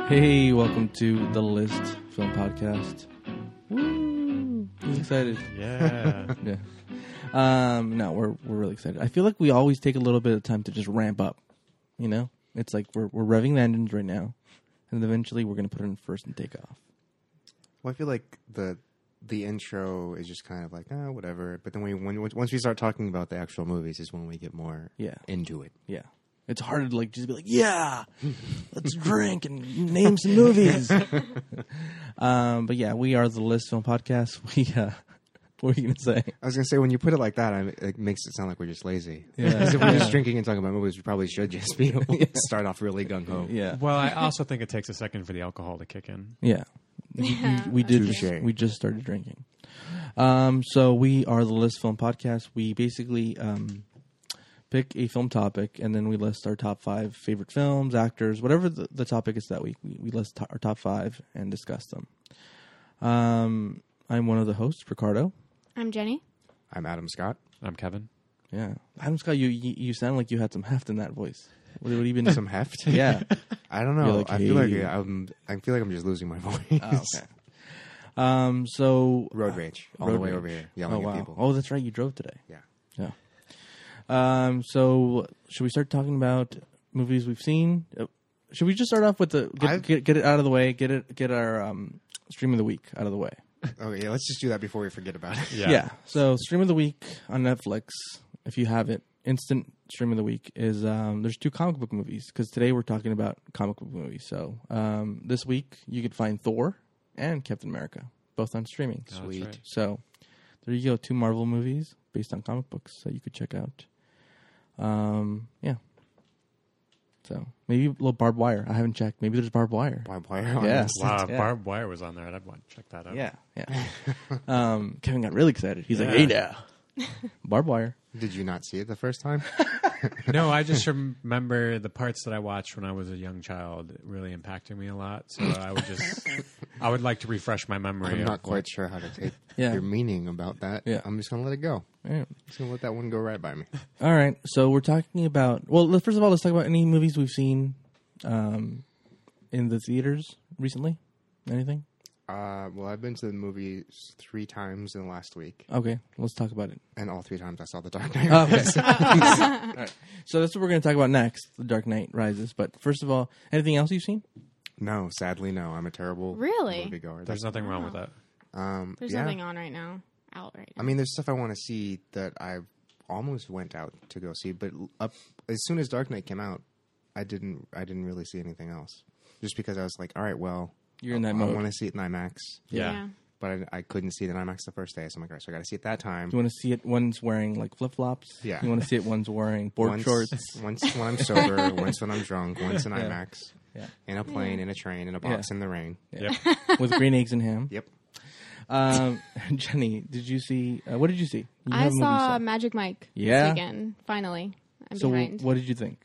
Hey, welcome to the List Film Podcast. Woo! I'm excited. Yeah. Yeah. No, we're really excited. I feel like we always take a little bit of time to just ramp up. You know, it's like we're revving the engines right now, and eventually we're going to put it in first and take off. Well, I feel like the intro is just kind of like, whatever. But then once we start talking about the actual movies is when we get more into it. Yeah. It's hard to like just be like, yeah, let's drink and name some movies. But yeah, we are the List Film Podcast. What were you going to say? I was going to say, when you put it like that, it makes it sound like we're just lazy. Yeah. Because if we're just drinking and talking about movies, we probably should just be start off really gung-ho. Yeah. Well, I also think it takes a second for the alcohol to kick in. Yeah. We just started drinking. So we are the List Film Podcast. We basically pick a film topic, and then we list our top 5 favorite films, actors, whatever the topic is that week. We list our top 5 and discuss them. I'm one of the hosts, Ricardo. I'm Jenny. I'm Adam Scott. I'm Kevin. Yeah, Adam Scott, you sound like you had some heft in that voice. What have you been? Some heft? Yeah. I don't know. Like, I feel like I'm just losing my voice. Oh, okay. So road rage all the way over here, yelling at people. Oh, that's right. You drove today. Yeah. So should we start talking about movies we've seen? Should we just start off with get it out of the way? Get our stream of the week out of the way. Oh yeah, let's just do that before we forget about it. Yeah. So stream of the week on Netflix, if you have it, instant stream of the week is there's 2 comic book movies, because today we're talking about comic book movies. So this week you could find Thor and Captain America both on streaming. Sweet. Right. So there you go, 2 Marvel movies based on comic books that you could check out. Yeah. So maybe a little Barbed Wire. I haven't checked. Maybe there's Barbed Wire. Barbed Wire. On Yeah. this. Wow, Yeah. Barbed Wire was on there. I'd want to check that out. Yeah. Kevin got really excited. He's like, hey now. Barbed Wire. Did you not see it the first time? No, I just remember the parts that I watched when I was a young child really impacting me a lot. So I would like to refresh my memory. I'm not quite sure how to take Yeah. your meaning about that. Yeah. I'm just going to let it go. Yeah. Just going to let that one go right by me. All right. So we're talking about, first of all, let's talk about any movies we've seen in the theaters recently. Anything? Well, I've been to the movies 3 times in the last week, Okay. Let's talk about it. and all 3 times I saw The Dark Knight. Okay. All right. So that's what we're going to talk about next, The Dark Knight Rises. But first of all, anything else you've seen? No, sadly, no. I'm a terrible Really? moviegoer. There's nothing wrong with that. There's nothing on right now. Out right now. I mean, there's stuff I want to see that I almost went out to go see, but as soon as Dark Knight came out, I didn't really see anything else. Just because I was like, all right, well, You're in that I mode. want to see it in IMAX, Yeah. but I couldn't see it in IMAX the first day, so I'm like, all right, so I got to see it that time. You want to see it one's wearing like flip-flops? Yeah. You want to see it one's wearing board once, shorts? Once when I'm sober, once when I'm drunk, once in IMAX, Yeah. in a plane, in a train, in a box, in the rain. Yep. With green eggs and ham. Yep. Jenny, did you see, what did you see? You I have a movie saw you Magic Mike Yeah? this weekend. Finally. I'm So behind. what did you think?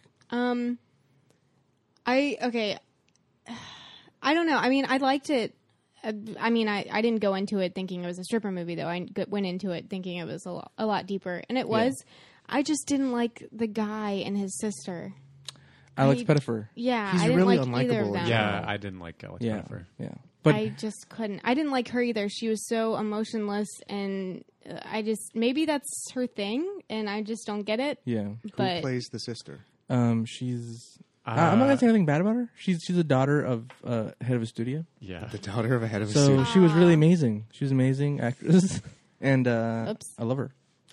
I don't know. I mean, I liked it. I mean, I didn't go into it thinking it was a stripper movie, though. I went into it thinking it was a lot deeper. And it was. I just didn't like the guy and his sister. Alex Pettyfer. Yeah, He's I didn't really like either of unlikable. them. Yeah, I didn't like Alex Yeah. Pettyfer. Yeah. But I just couldn't. I didn't like her either. She was so emotionless, and maybe that's her thing, and I just don't get it. yeah. Who But plays the sister? She's I'm not gonna say anything bad about her. She's a daughter of head of a studio. Yeah. The daughter of a head of a So studio. she was really amazing. She was an amazing actress, and Oops. I love her.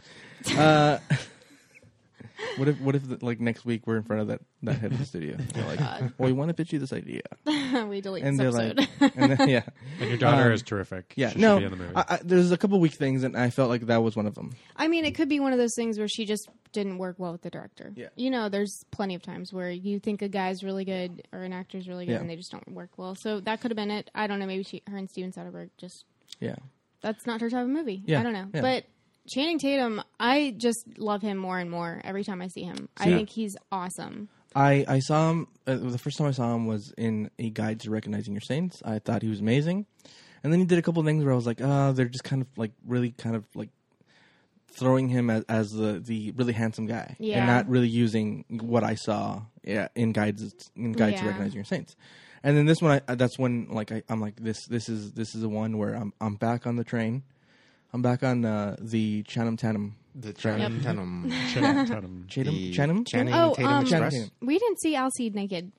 What if like next week we're in front of that head of the studio? They're like, well, we want to pitch you this idea, we delete and this they're episode. like, and then, yeah, And your daughter is terrific. yeah. She No, should be in the movie. there's a couple weak things, and I felt like that was one of them. I mean, it could be one of those things where she just didn't work well with the director. Yeah. You know, there's plenty of times where you think a guy's really good or an actor's really good Yeah. and they just don't work well. So that could have been it. I don't know. Maybe her and Steven Soderbergh just, Yeah, that's not her type of movie. Yeah. I don't know. Yeah. But Channing Tatum, I just love him more and more every time I see him. I Yeah. think he's awesome. I saw him. The first time I saw him was in A Guide to Recognizing Your Saints. I thought he was amazing, and then he did a couple of things where I was like, they're just kind of like really kind of like throwing him as the really handsome guy, Yeah. and not really using what I saw in Guides to Yeah. Recognizing Your Saints. And then this one, that's when like I'm like this is the one where I'm back on the train. I'm back on the Channing Tatum. The Channing Tatum. Channing Tatum Express. We didn't see Alcide naked.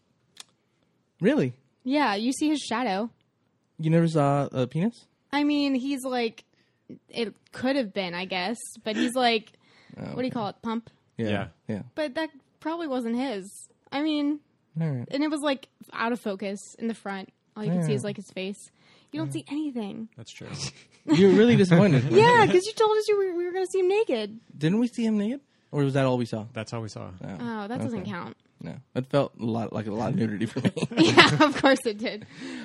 Really? Yeah, you see his shadow. You never saw a penis? I mean, he's like, it could have been, I guess, but he's like, what do you call it, pump? Yeah. But that probably wasn't his. I mean, All right. and it was like out of focus in the front. All you can see is like his face. You don't see anything. That's true. You're really disappointed. Yeah, because you told us we were going to see him naked. Didn't we see him naked? Or was that all we saw? That's all we saw. Oh, that doesn't count. No. It felt a lot of nudity for me. Yeah, of course it did.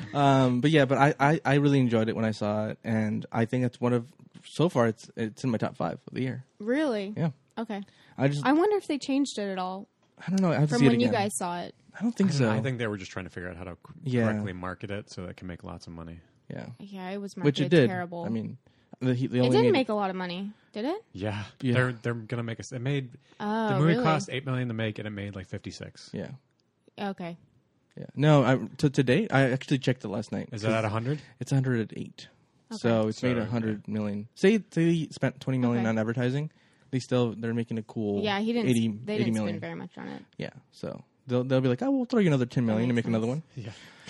But I really enjoyed it when I saw it, and I think it's one of, so far it's in my top 5 of the year. Really? Yeah. Okay. I wonder if they changed it at all I don't know. I have to from see it when you again. guys saw it. I don't think so. I think they were just trying to figure out how to correctly market it so that it can make lots of money. Yeah. Yeah, it was Which marketed it did. terrible. I mean, they it only didn't made make a lot of money, did it? Yeah. Yeah. They're gonna make us. It made Oh, the movie really? cost $8 million to make, and it made like 56. Yeah. Okay. Yeah. No, to date, I actually checked it last night. Is that at 100? It's 108. So it's made 100 million. Say they spent 20 million Okay. on advertising. They're making a cool. Yeah, he didn't. 80 they didn't million. spend very much on it. Yeah. So they'll be like, oh, we'll throw you another 10 million to makes make another one. Yeah.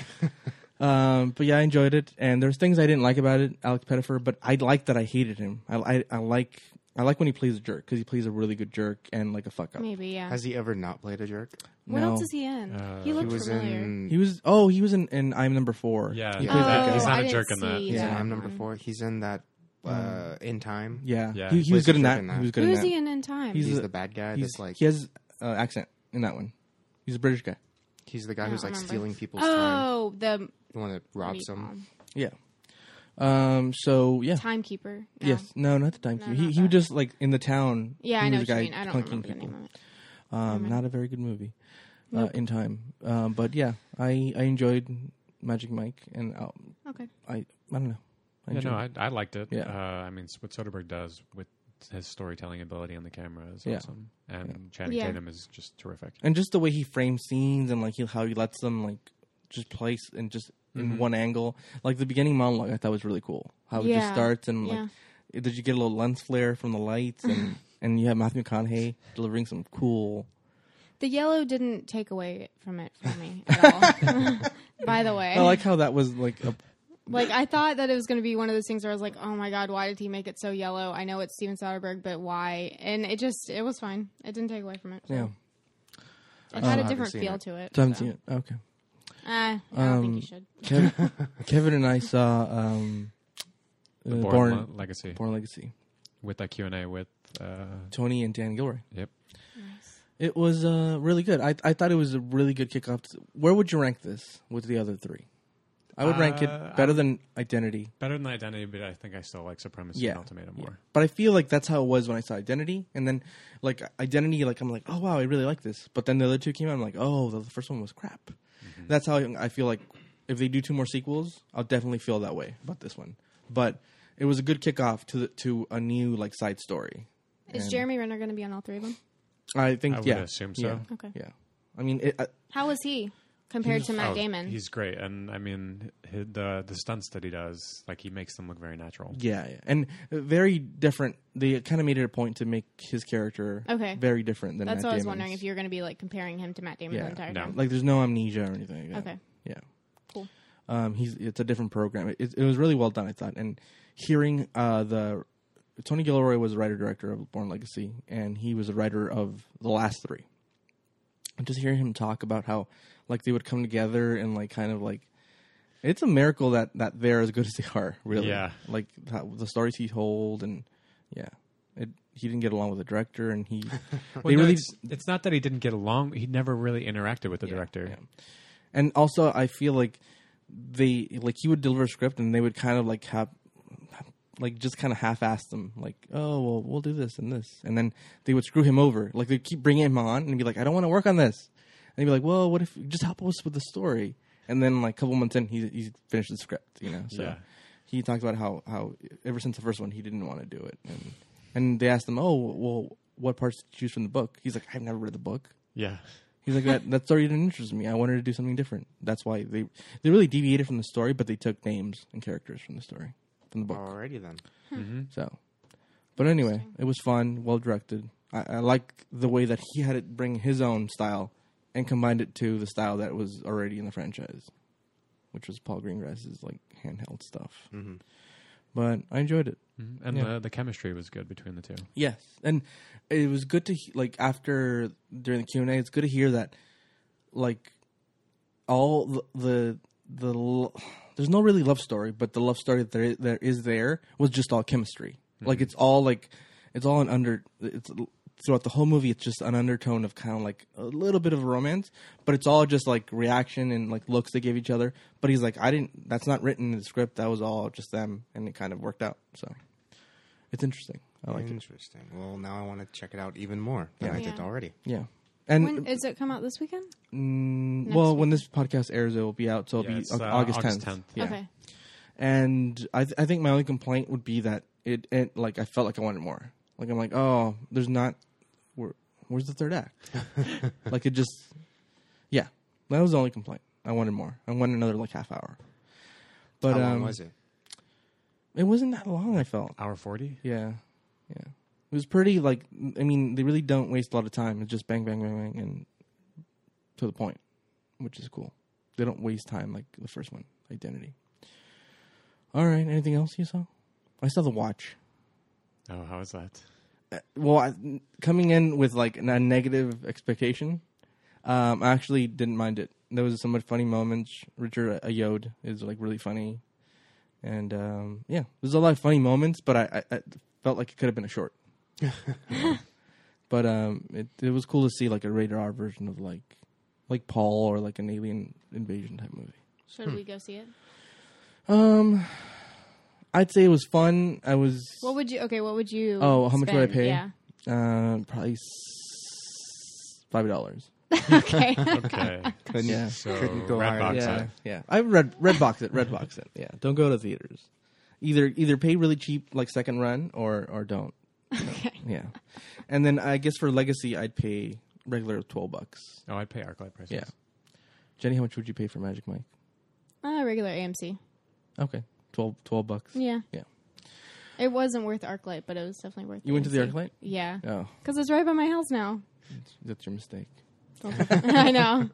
But yeah, I enjoyed it, and there's things I didn't like about it, Alex Pettyfer. But I like that I hated him. I like when he plays a jerk because he plays a really good jerk and like a fuck up. Maybe, yeah. Has he ever not played a jerk? What No. else is he in? He He looked was familiar. in. He was in I'm Number 4. Yeah. He Oh, plays that guy. He's not I a didn't jerk in that. see He's in that I'm Number one. 4. He's in that In Time. Yeah. Yeah. He was Plays good a in jerk that. in that. He was good Who in is that. he in time? He's He's a- the bad guy. He's, That's like he has accent in that one. He's a British guy. he's the guy I who's don't like remember. stealing people's time. Oh, the The one that what do robs you call them. Yeah. So yeah. timekeeper. No. Yes. No, not the timekeeper. No, he not he was that. just like in the town. Yeah, he I know was what a you guy mean. I don't punking remember the people. name of it. Not a very good movie. Nope. In Time. But yeah, I enjoyed Magic Mike, and Okay. I don't know. I Yeah, enjoyed no, it. I liked it. Yeah. I mean, what Soderbergh does with his storytelling ability on the camera is Yeah. awesome, and Channing Yeah. Tatum is just terrific. And just the way he frames scenes and like how he lets them like just place and just in one angle. Like the beginning monologue, I thought was really cool. How it just Yeah. starts and Yeah. like, did you get a little lens flare from the lights and you have Matthew McConaughey delivering some cool. The yellow didn't take away from it for me at all. By the way, I like how that was like a. like I thought that it was going to be one of those things where I was like, "Oh my god, why did he make it so yellow?" I know it's Steven Soderbergh, but why? And it was fine. It didn't take away from it. So. Yeah. It had a haven't different seen feel it. to it. So I haven't so. seen it. Okay. I don't think you should. Kevin and I saw The Born Legacy Legacy. with that Q&A with Tony and Dan Gilroy. Yep. It was really good. I thought it was a really good kickoff. Where would you rank this with the other three? I would rank it better than Identity. Better than Identity, but I think I still like Supremacy Yeah. and Ultimatum more. But I feel like that's how it was when I saw Identity. And then, like, Identity, like, I'm like, oh, wow, I really like this. But then the other two came out, I'm like, oh, the first one was crap. That's how I feel like if they do 2 more sequels, I'll definitely feel that way about this one. But it was a good kickoff to a new, like, side story. Is And Jeremy Renner going to be on all 3 of them? I think, I would yeah. assume so. Yeah. Okay. Yeah. I mean, How is he compared to Matt Damon? He's great, and I mean the stunts that he does, like he makes them look very natural. yeah. And very different. They kind of made it a point to make his character Okay. very different than That's Matt what I was Damon's. wondering if you were going to be like comparing him to Matt Damon the entire No. time. Like, there's no amnesia or anything like that. Okay. Yeah. Cool. It's a different program. It was really well done, I thought. And hearing Tony Gilroy was the writer-director of Born Legacy, and he was the writer of the last 3. And just hearing him talk about how, like, they would come together and, like, kind of, like, it's a miracle that they're as good as they are, really. Yeah. Like, the stories he told, and, yeah. He didn't get along with the director, and he... Well, no, it's not that he didn't get along. He never really interacted with the director. Yeah. And also, I feel like he would deliver a script, and they would kind of, like, just kind of half-ass them, like, oh, well, we'll do this and this. And then they would screw him over. Like, they'd keep bringing him on and be like, I don't want to work on this. And he'd be like, well, what if you just help us with the story? And then, like, a couple months in, he finished the script, you know? So Yeah. he talked about how ever since the first one, he didn't want to do it. And they asked him, oh, well, what parts did you choose from the book? He's like, I've never read the book. Yeah. He's like, that story didn't interest me. I wanted to do something different. That's why they really deviated from the story, but they took names and characters from the story, from the book. Alrighty then. Mm-hmm. So, but anyway, it was fun, well directed. I like the way that he had it bring his own style and combined it to the style that was already in the franchise, which was Paul Greengrass's like handheld stuff. Mm-hmm. But I enjoyed it. Mm-hmm. And the chemistry was good between the two. Yes, and it was good to like after during the Q&A. It's good to hear that like all the there's no really love story, but the love story that there is was just all chemistry. Mm-hmm. Like it's all throughout the whole movie. It's just an undertone of kind of like a little bit of a romance, but it's all just like reaction and like looks they gave each other. But he's like, that's not written in the script. That was all just them, and it kind of worked out. So it's interesting. I like it. Interesting. Well, now I want to check it out even more than I did already. Yeah. And when does it come out this weekend? Well, when this podcast airs, it will be out. So it'll be August 10th. Yeah. Okay. And I think my only complaint would be that it like I felt like I wanted more. Like I'm like, oh, there's not. Where's the third act? Like it just, yeah. That was the only complaint. I wanted more. I wanted another like half hour. But how long was it? It wasn't that long. I felt Hour 40. Yeah. It was pretty like. I mean, they really don't waste a lot of time. It's just bang, bang, bang, bang, and to the point, which is cool. They don't waste time like the first one, Identity. All right. Anything else you saw? I saw The Watch. Oh, how was that? Well, coming in with like a negative expectation, I actually didn't mind it. There was some funny moments. Richard Ayoade is like really funny, and there's a lot of funny moments. But I felt like it could have been a short. But it was cool to see like a rated R version of like Paul or like an alien invasion type movie. Should we go see it? I'd say it was fun. What would you? Oh, how much would I pay? Yeah. Probably $5. Okay. Okay. Yeah. So Couldn't go higher. Redbox Yeah, it. yeah. I Redbox it. Redbox it. Yeah. Don't go to theaters. Either pay really cheap like second run or don't. Okay. Yeah. And then I guess for Legacy I'd pay regular $12. Oh, I'd pay ArcLight prices. Yeah. Jenny, how much would you pay for Magic Mike? Regular AMC. Okay. $12. Yeah. Yeah. It wasn't worth ArcLight, but it was definitely worth. You went to the AMC. ArcLight? Yeah. Oh, Because it's right by my house now. that's your mistake. I know.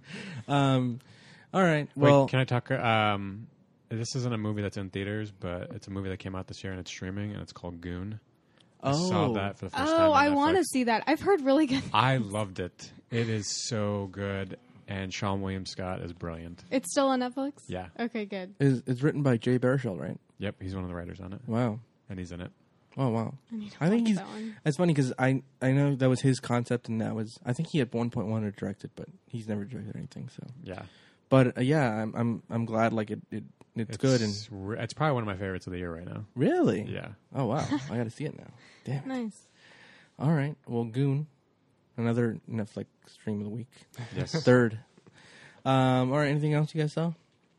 All right. Well, Wait, can I talk? This isn't a movie that's in theaters, but it's a movie that came out this year and it's streaming, and it's called Goon. I saw that for the first time. Oh, on I want to Netflix. see that. I've heard really good. I loved it. It is so good, and Sean William Scott is brilliant. It's still on Netflix? Yeah. Okay, good. It's written by Jay Baruchel, right? Yep, he's one of the writers on it, Wow. and he's in it. Oh wow. I think watch he's. that one. It's funny because I know that was his concept, and that was I think he at one point wanted to direct it, but he's never directed anything. So, Yeah, but I'm glad like it's good and it's probably one of my favorites of the year right now. really. Yeah. Oh wow, I got to see it now. Damn. It. Nice. All right. Well, Goon, another Netflix stream of the week. Yes. Third. All right. Anything else you guys saw?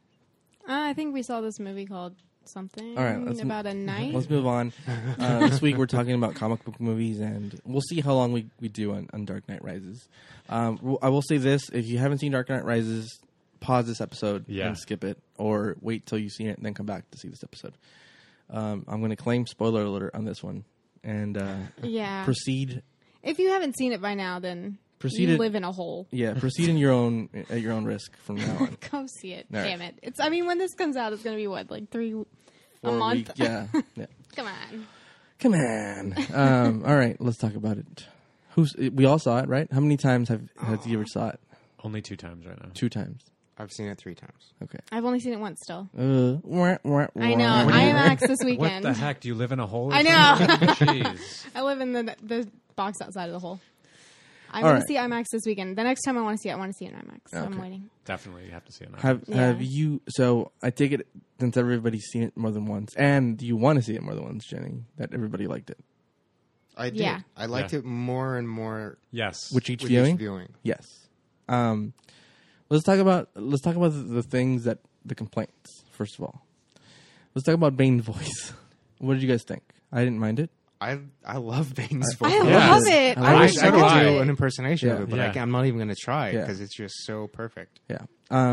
I think we saw this movie called something All right, about a knife. Let's move on. This week we're talking about comic book movies, and we'll see how long we do on Dark Knight Rises. I will say this: if you haven't seen Dark Knight Rises, pause this episode and skip it, or wait till you've seen it and then come back to see this episode. I'm going to claim spoiler alert on this one, and Yeah. proceed. If you haven't seen it by now, then Proceed you it- live in a hole. Yeah, proceed at your own risk from now on. Go see it. All right. Damn it. It's. I mean, when this comes out, it's going to be what, like 3 a 4 month? week- yeah. Come on. Come on. All right, let's talk about it. We all saw it, right? How many times has you ever saw it? Only 2 times right now. 2 times. I've seen it 3 times. Okay. I've only seen it once still. I know. I know. IMAX this What weekend. the heck? Do you live in a hole? or I know. something? Jeez. I live in the box outside of the hole. I'm All going right. to see IMAX this weekend. The next time I want to see it, I want to see it in IMAX. So I'm Okay. waiting. Definitely, you have to see it now. Have you? So I take it since everybody's seen it more than once, and you want to see it more than once, Jenny. That everybody liked it. I did. Yeah. I liked Yeah. it more and more Yes. Which each with viewing? each viewing. Yes. Let's talk about the things that the complaints. First of all, let's talk about Bane's voice. What did you guys think? I didn't mind it. I love Bane's voice. I love it. I wish I so could do I. do an impersonation of it, but Yeah. I'm not even going to try Yeah. because it's just so perfect. Yeah.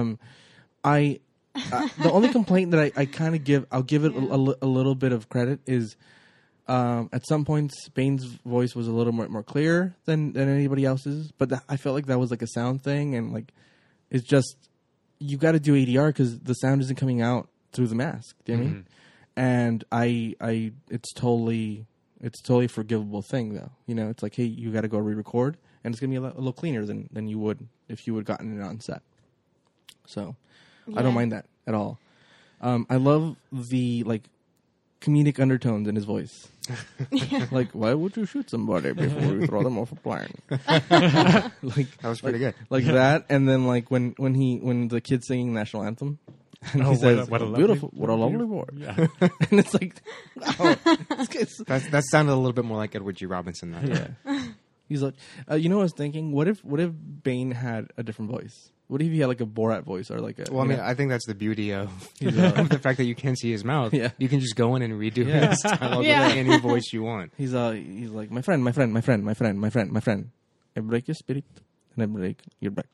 The only complaint that I kind of I'll give it a little bit of credit is at some points Bane's voice was a little more clear than anybody else's, but I felt like that was like a sound thing, and like it's just you got to do ADR because the sound isn't coming out through the mask. Do you know what I mean? And it's totally a forgivable thing though. You know, it's like, hey, you got to go re-record, and it's gonna be a little cleaner than you would if you would gotten it on set. So. I don't mind that at all. I love the like comedic undertones in his voice. Like, why would you shoot somebody before you throw them off a plane? Like That was pretty good. like that. And then like when the kid's singing national anthem, and he what says, a lovely- "Beautiful, what a lovely boy." Yeah. And it's like, oh, it's, That sounded a little bit more like Edward G. Robinson. That yeah. He's like, you know what I was thinking? What if Bane had a different voice? What if he had like a Borat voice or like a? Well, I you mean, know? I think that's the beauty of He's the fact that you can't see his mouth. Yeah. You can just go in and redo Yeah. his dialogue Yeah. with any voice you want. He's like, my friend. I break your spirit and I break your back.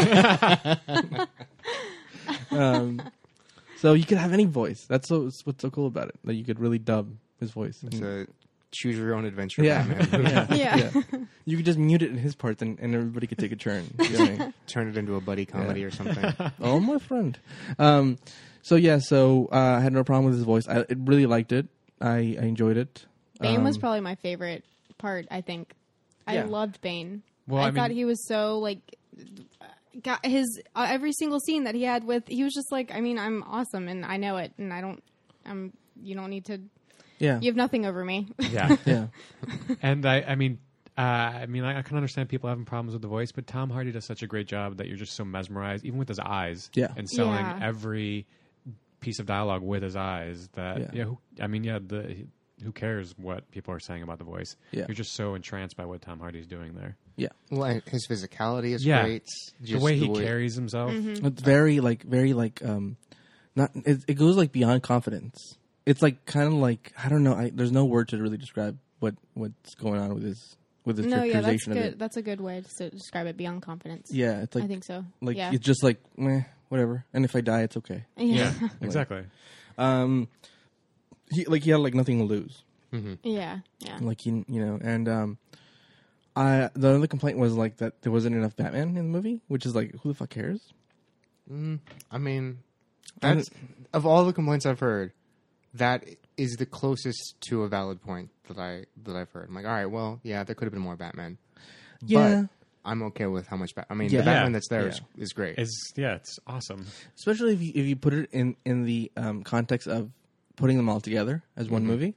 So you could have any voice. That's what's so cool about it. That you could really dub his voice. It's a choose your own adventure. Yeah. Batman. Yeah. You could just mute it in his parts and everybody could take a turn. You know what I mean? Turn it into a buddy comedy or something. Oh, my friend. So I had no problem with his voice. I really liked it. I enjoyed it. Bane was probably my favorite part, I think. I Yeah. loved Bane. Well, I I mean- thought he was so, like, got his, every single scene that he had he was just like, I mean, I'm awesome and I know it and you don't need to, Yeah. you have nothing over me. Yeah. Yeah. And I can understand people having problems with the voice, but Tom Hardy does such a great job that you're just so mesmerized, even with his eyes, Yeah. and selling Yeah. every piece of dialogue with his eyes. That Yeah. who cares what people are saying about the voice? Yeah. You're just so entranced by what Tom Hardy's doing there. Yeah. Well, and his physicality is Yeah. great. The way he carries himself. It's very not. It goes like beyond confidence. It's like kind of like I don't know. There's no word to really describe what's going on with his No, yeah, that's characterization of good. it. That's a good way to describe it, beyond confidence. Yeah, it's like I think so. like yeah. it's just like meh, whatever. And if I die, it's okay. Yeah. Exactly. He had like nothing to lose. Yeah. Yeah. Like and the other complaint was like that there wasn't enough Batman in the movie, which is like who the fuck cares? I mean, that's of all the complaints I've heard, that is the closest to a valid point that I've heard. I'm like, all right, well, yeah, there could have been more Batman. Yeah. But I'm okay with how much Batman. Yeah. The Batman Yeah. that's there Yeah. is great. It's awesome. Especially if you put it in the context of putting them all together as one movie,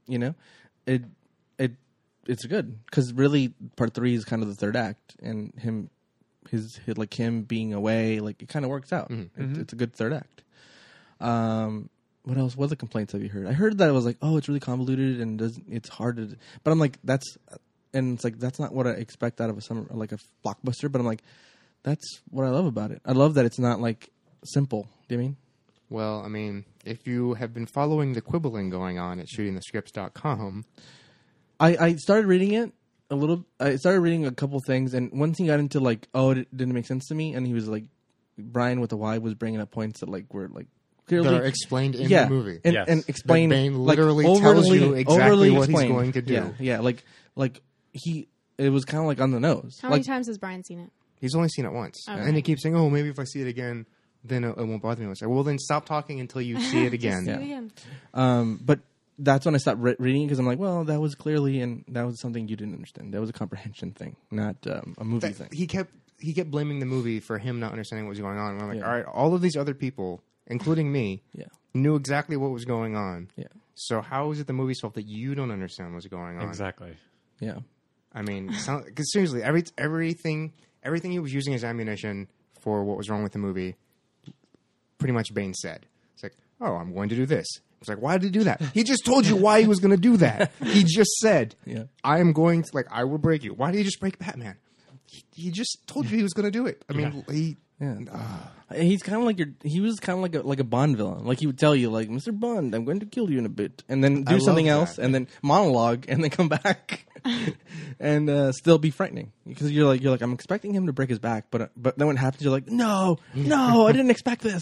it's good because really part 3 is kind of the third act, and him being away, like it kind of works out. It's a good third act. What else? What other complaints have you heard? I heard that it was like, oh, it's really convoluted and it's hard to. But I'm like, that's not what I expect out of a blockbuster. But I'm like, that's what I love about it. I love that it's not like simple. Do you mean? Well, I mean, if you have been following the quibbling going on at shootingthescripts.com, I started reading it a little. I started reading a couple things, and once he got into like, oh, it didn't make sense to me, and he was like, Brian with the Y was bringing up points that like were like clearly that are explained in the movie. and, Yes. and explain. That Bane like, literally tells you exactly overly what he's explained. going to do. Yeah, like it was kind of like on the nose. How like, many times has Brian seen it? He's only seen it once. Okay. And he keeps saying, oh, maybe if I see it again, then it won't bother me. I say, well, then stop talking until you see it again. See Yeah. it again. But that's when I stopped reading because I'm like, well, that was clearly and that was something you didn't understand. That was a comprehension thing, not a movie thing. He kept blaming the movie for him not understanding what was going on. And I'm like, Yeah. all right, all of these other people, including me, Yeah, knew exactly what was going on. yeah, So how is it the movie's fault that you don't understand what's going on? Exactly. yeah. I mean, because seriously, everything he was using as ammunition for what was wrong with the movie, pretty much Bane said. It's like, oh, I'm going to do this. It's like, why did he do that? He just told you why he was going to do that. He just said, Yeah. I am going to, I will break you. Why did he just break Batman? He just told you he was going to do it. I mean, Yeah. He's kind of like he was kind of like a Bond villain. Like he would tell you, like, Mr. Bond, I'm going to kill you in a bit, and then do something else, and then monologue, and then come back, and still be frightening because you're like, I'm expecting him to break his back, but then when it happens, you're like, no, I didn't expect this.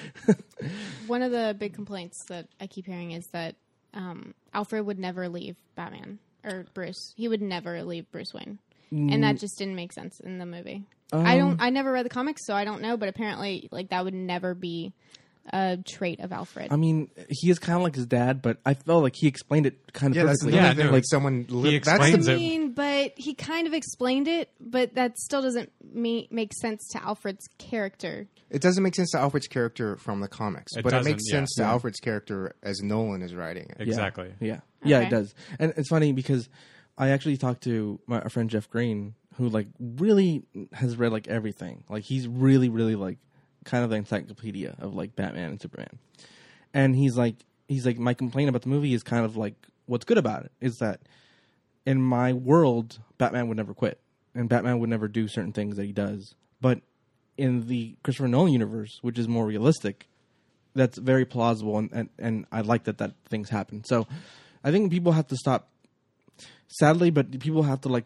One of the big complaints that I keep hearing is that Alfred would never leave Batman or Bruce. He would never leave Bruce Wayne, and that just didn't make sense in the movie. I never read the comics, so I don't know. But apparently, like that would never be a trait of Alfred. I mean, he is kind of like his dad, but I felt like he explained it kind of perfectly. Like someone explains it. I mean, but he kind of explained it, but that still doesn't make sense to Alfred's character. It doesn't make sense to Alfred's character from the comics, but it makes sense to Yeah. Alfred's character as Nolan is writing it. Exactly. Yeah, Okay. it does. And it's funny because I actually talked to our friend Jeff Green, who like really has read like everything. Like he's really, really like kind of the encyclopedia of like Batman and Superman. And he's like, my complaint about the movie is kind of like what's good about it is that in my world, Batman would never quit, and Batman would never do certain things that he does. But in the Christopher Nolan universe, which is more realistic, that's very plausible, and I like that things happen. So I think people have to stop. Sadly, but people have to like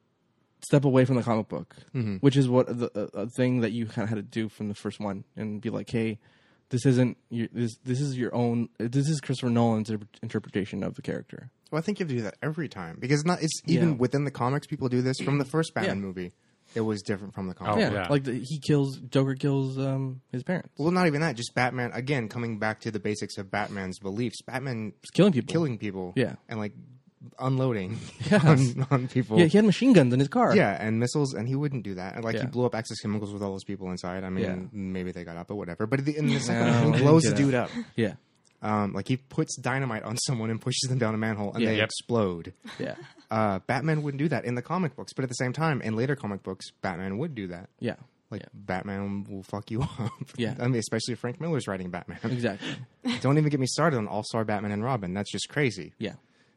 step away from the comic book, which is what a thing that you kind of had to do from the first one, and be like, hey, this isn't this is your own. This is Christopher Nolan's interpretation of the character. Well, I think you have to do that every time because it's even within the comics. People do this from the first Batman movie. It was different from the comics. Like Joker kills his parents. Well, not even that. Just Batman again coming back to the basics of Batman's beliefs. Batman killing people. Yeah, and like unloading on people. Yeah, he had machine guns in his car. Yeah, and missiles, and he wouldn't do that. And like he blew up Axis chemicals with all those people inside. I mean, maybe they got up, but whatever. But in the second one, he blows the dude up. Yeah. Like he puts dynamite on someone and pushes them down a manhole, and they explode. Yeah. Batman wouldn't do that in the comic books, but at the same time, in later comic books, Batman would do that. Yeah. Batman will fuck you up. Yeah. I mean, especially if Frank Miller's writing Batman. Exactly. Don't even get me started on All-Star Batman and Robin. That's just crazy. Yeah.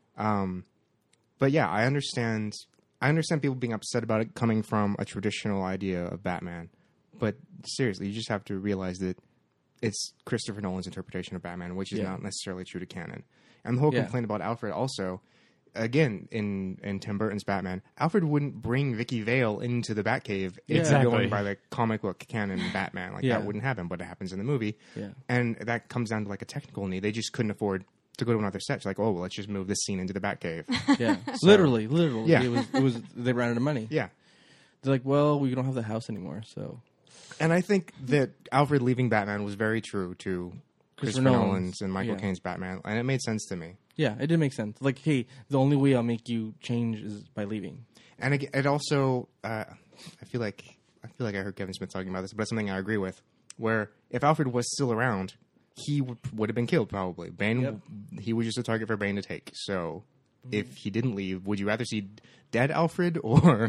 But yeah, I understand people being upset about it coming from a traditional idea of Batman. But seriously, you just have to realize that it's Christopher Nolan's interpretation of Batman, which is not necessarily true to canon. And the whole complaint about Alfred also, again, in Tim Burton's Batman, Alfred wouldn't bring Vicky Vale into the Batcave if you're going by the comic book canon Batman. Like that wouldn't happen, but it happens in the movie. Yeah. And that comes down to like a technical need. They just couldn't afford to go to another set. It's like, oh, well, let's just move this scene into the Batcave. Yeah. Literally. Yeah. It was they ran out of money. Yeah. They're like, well, we don't have the house anymore, so. And I think that Alfred leaving Batman was very true to Christopher Nolan's and Michael Caine's Batman, and it made sense to me. Yeah, it did make sense. Like, hey, the only way I'll make you change is by leaving. And it also, I feel like I heard Kevin Smith talking about this, but it's something I agree with. Where if Alfred was still around, he would have been killed probably. Bane, he was just a target for Bane to take. So if he didn't leave, would you rather see dead Alfred or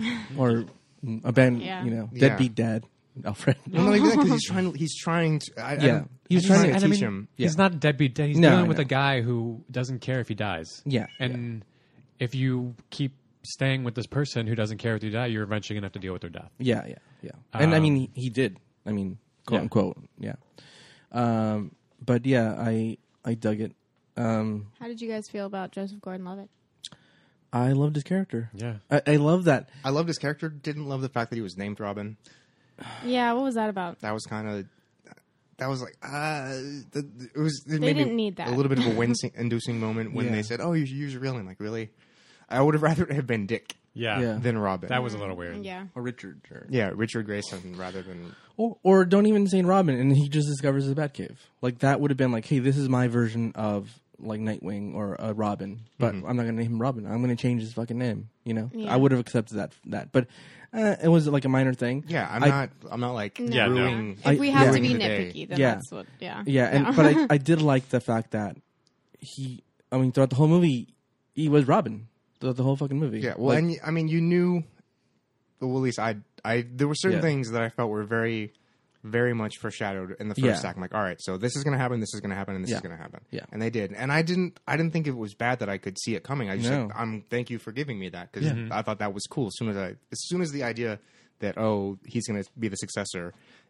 deadbeat dad Alfred? Well, not even that, because he's trying to. He's trying to teach him. He's not a deadbeat dad. He's dealing with a guy who doesn't care if he dies. Yeah, and if you keep staying with this person who doesn't care if you die, you're eventually gonna have to deal with their death. Yeah. And I mean, he did. I mean, quote unquote. Yeah. But yeah, I dug it. How did you guys feel about Joseph Gordon-Levitt? I loved his character. Yeah, I love that. I loved his character. Didn't love the fact that he was named Robin. Yeah, what was that about? That was kind of. That was like it was. They didn't need that. A little bit of a wincing-inducing moment when they said, "Oh, you should use your real name." Like, really? I would have rather it have been Dick. Than Robin. That was a little weird. Yeah. Or Richard. Richard Grayson rather than. Or don't even say Robin, and he just discovers his Batcave. Like that would have been like, hey, this is my version of like Nightwing or a Robin, but I'm not going to name him Robin. I'm going to change his fucking name. You know, I would have accepted that, but it was like a minor thing. Yeah, I'm not like ruining. If we have to be nitpicky, then that's what. But I did like the fact that throughout the whole movie, he was Robin. The whole fucking movie. Yeah, well, and I mean, you knew. Well, at least there were certain things that I felt were very, very much foreshadowed in the first act. I'm like, all right, so this is going to happen, this is going to happen, and this is going to happen. Yeah, and they did, and I didn't think it was bad that I could see it coming. I just thank you for giving me that because I thought that was cool. As soon as the idea that he's going to be the successor,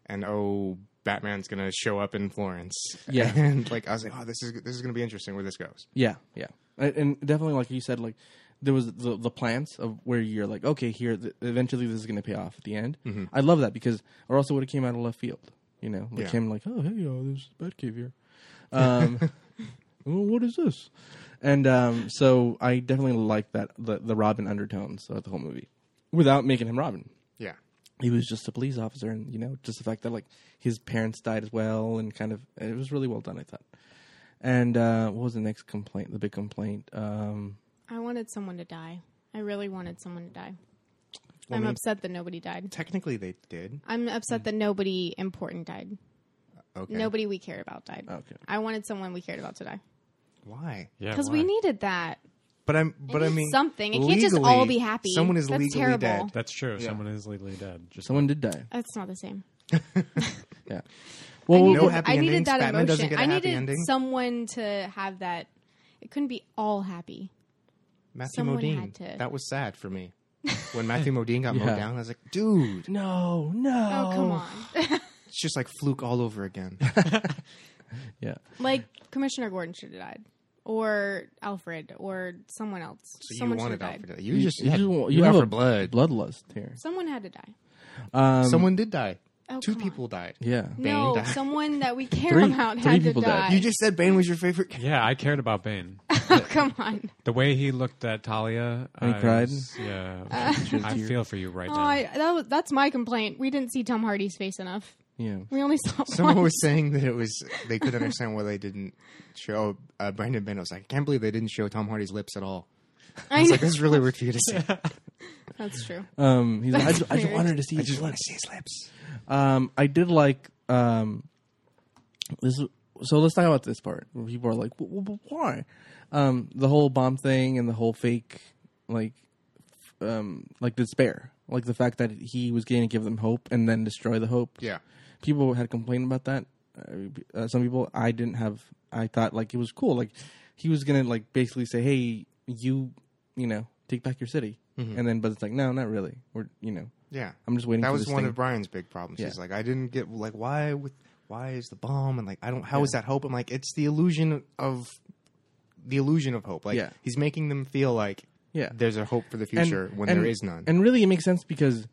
and Batman's gonna show up in Florence. Yeah. And like I was like, oh, this is gonna be interesting where this goes. Yeah, yeah, and definitely, like you said, like there was the plans of where you're like, okay, here, eventually this is going to pay off at the end. Mm-hmm. I love that because, or else it would have came out of left field, like Yeah. him, like, oh, hey, there's Batcave here. Well, what is this? And so I definitely like that the Robin undertones of the whole movie, without making him Robin. Yeah. He was just a police officer, and just the fact that like his parents died as well, and kind of it was really well done, I thought. And what was the next complaint? The big complaint. I wanted someone to die. I really wanted someone to die. Well, I'm I mean, upset that nobody died. Technically, they did. I'm upset that nobody important died. Okay. Nobody we cared about died. Okay. I wanted someone we cared about to die Why? Yeah, because why? we needed that. But I It mean, needs something. It can't just all be happy. Someone is That's legally terrible. dead. That's true. Yeah. Someone is legally dead. Just Someone did die. That's not the same. Yeah. I Well, needed, No happy I needed endings? that Batman doesn't emotion. get a I happy needed ending? someone to have that. It couldn't be all happy. Matthew someone Modine. had to. That was sad for me. When Matthew Modine got Yeah. mowed down, I was like, dude, no. Oh, come on. it's just like Fluke all over again. Yeah. Like, Commissioner Gordon should have died. Or Alfred. Or someone else. So someone you wanted should have died. Alfred. You just You had, just- you have have a blood. bloodlust here. Someone had to die. Someone did die. Oh, Two come on. people died. Yeah. Bane No, died. someone that we care Three- about three had to people died. die. You just said Bane was your favorite. Yeah, I cared about Bane. Oh, come on. The way he looked at Talia. And he cried? Yeah. Shed a I tear. feel for you right Oh, now. that's my complaint. We didn't see Tom Hardy's face enough. Yeah. We only saw Someone one. was saying that it was they couldn't understand why they didn't show Brandon Bane. I was like, I can't believe they didn't show Tom Hardy's lips at all. I was like, this is really weird for you to say. That's true. He's like, I just weird. wanted to see I his just want lips. to see his lips. I did like this. So let's talk about this part. Where people are like, why? The whole bomb thing and the whole fake, like despair, like the fact that he was going to give them hope and then destroy the hope. Yeah. People had complained about that. Some people, I didn't have. I thought like it was cool. Like he was gonna like basically say, "Hey, you take back your city," and then, but it's like, no, not really. We're Yeah. I'm just waiting. That for was this one thing. of Brian's big problems. Yeah. He's like, I didn't get like why is the bomb and like I don't how is that hope? I'm like, it's the illusion of hope. Like Yeah. he's making them feel like Yeah. there's a hope for the future when there is none. And really, it makes sense because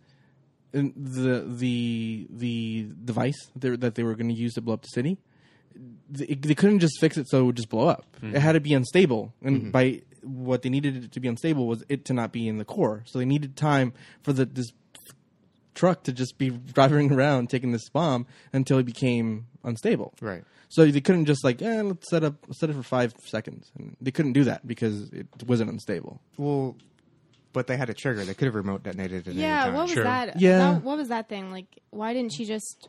the device that they were going to use to blow up the city, they couldn't just fix it so it would just blow up. It had to be unstable, and by what they needed it to be unstable was it to not be in the core. So they needed time for this truck to just be driving around taking this bomb until it became unstable. Right. So they couldn't just like, let's set it for 5 seconds. And they couldn't do that because it wasn't unstable. Well, but they had a trigger. They could have remote detonated it. Yeah, any time. what was Sure. that? Yeah. What was that thing? Like, why didn't she just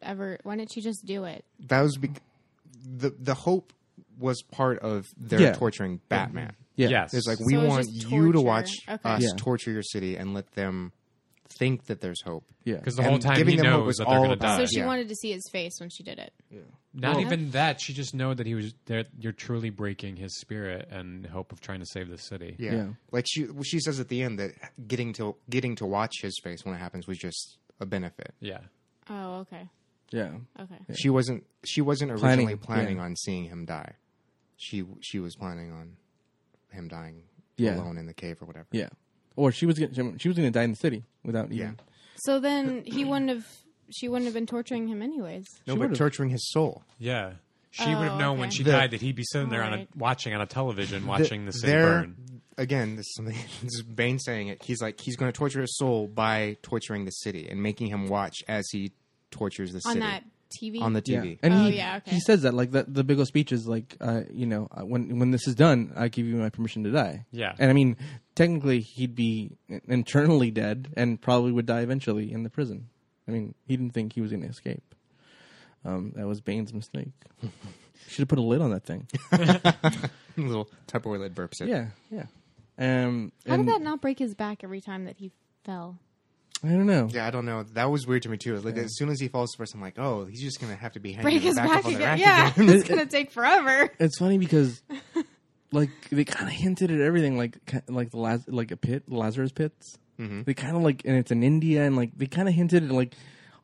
do it? That was the hope was part of their Yeah. torturing Batman. Yeah. Yes. It's like we So it was want just you to torture. watch Okay. us Yeah. torture your city and let them think that there's hope. Yeah. Because the And whole time giving he them hope knows was that they're all going to about- die. So she yeah. wanted to see his face when she did it. Not Well- even that. She just know that he was there. You're truly breaking his spirit and hope of trying to save the city. Yeah. Yeah. Like she says at the end that getting to watch his face when it happens was just a benefit. Yeah. Oh, okay. Yeah. Okay. She wasn't originally Planning, planning yeah. on seeing him die. She was planning on him dying Yeah. alone in the cave or whatever. Yeah. Or she was going to die in the city without even. Yeah. So then she wouldn't have been torturing him anyways. No, She but would've. torturing his soul. Yeah. She would have Oh, known when okay. she The- died that he'd be sitting there Alright. watching on a television, watching the city There- burn. Again, this is something. This is Bane saying it. He's like he's going to torture his soul by torturing the city and making him watch as he tortures the On city that TV? on the Yeah. TV. And Oh, he, yeah, okay. he says that like the big old speech is like, when this is done, I give you my permission to die. Yeah. And I mean, technically, he'd be internally dead and probably would die eventually in the prison. I mean, he didn't think he was going to escape. That was Bane's mistake. Should have put a lid on that thing. Little Tupperware lid burps it. Yeah, yeah. How and did that not break his back every time that he fell? I don't know. Yeah, I don't know. That was weird to me too. Like as soon as he falls first, I'm like, oh, he's just gonna have to be hanging Break his back back up on the again? rack Yeah, again. it's gonna take forever. It's funny because, like, they kind of hinted at everything, like the Lazarus pits. Mm-hmm. They kind of like, and it's in India, and like they kind of hinted at like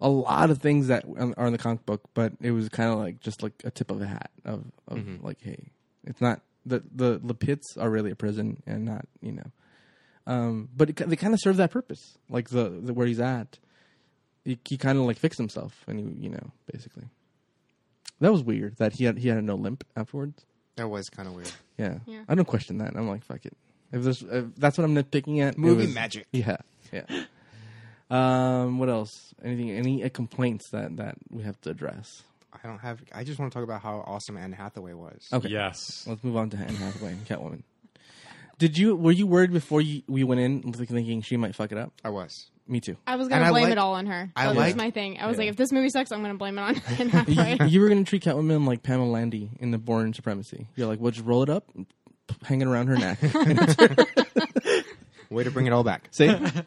a lot of things that are in the comic book, but it was kind of like just like a tip of a hat of like, hey, it's not the pits are really a prison and not, you know, but they kind of serve that purpose. Like the where he's at, he kind of like fixed himself, and he, you know, basically that was weird that he had no limp afterwards. That was kind of weird. Yeah, I don't question that. I'm like, fuck it. If that's what I'm nitpicking at, movie magic. Yeah. What else? Any complaints that we have to address? I just want to talk about how awesome Anne Hathaway was. Okay. Yes. Let's move on to Anne Hathaway and Catwoman. Were you worried before we went in thinking she might fuck it up? I was. Me too. I was going to blame it all on her. That was my thing. I was like, if this movie sucks, I'm going to blame it on Anne Hathaway. You were going to treat Catwoman like Pamela Landy in The Bourne Supremacy. You're like, well, just roll it up, hanging around her neck. Way to bring it all back. See?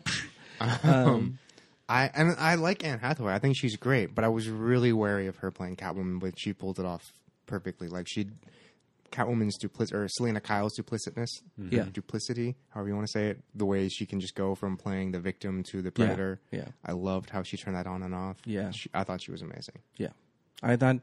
I like Anne Hathaway. I think she's great, but I was really wary of her playing Catwoman, but she pulled it off perfectly. Like Catwoman's duplicity, or Selena Kyle's duplicity, however you want to say it, the way she can just go from playing the victim to the predator. Yeah. I loved how she turned that on and off. Yeah. I thought she was amazing. Yeah. I thought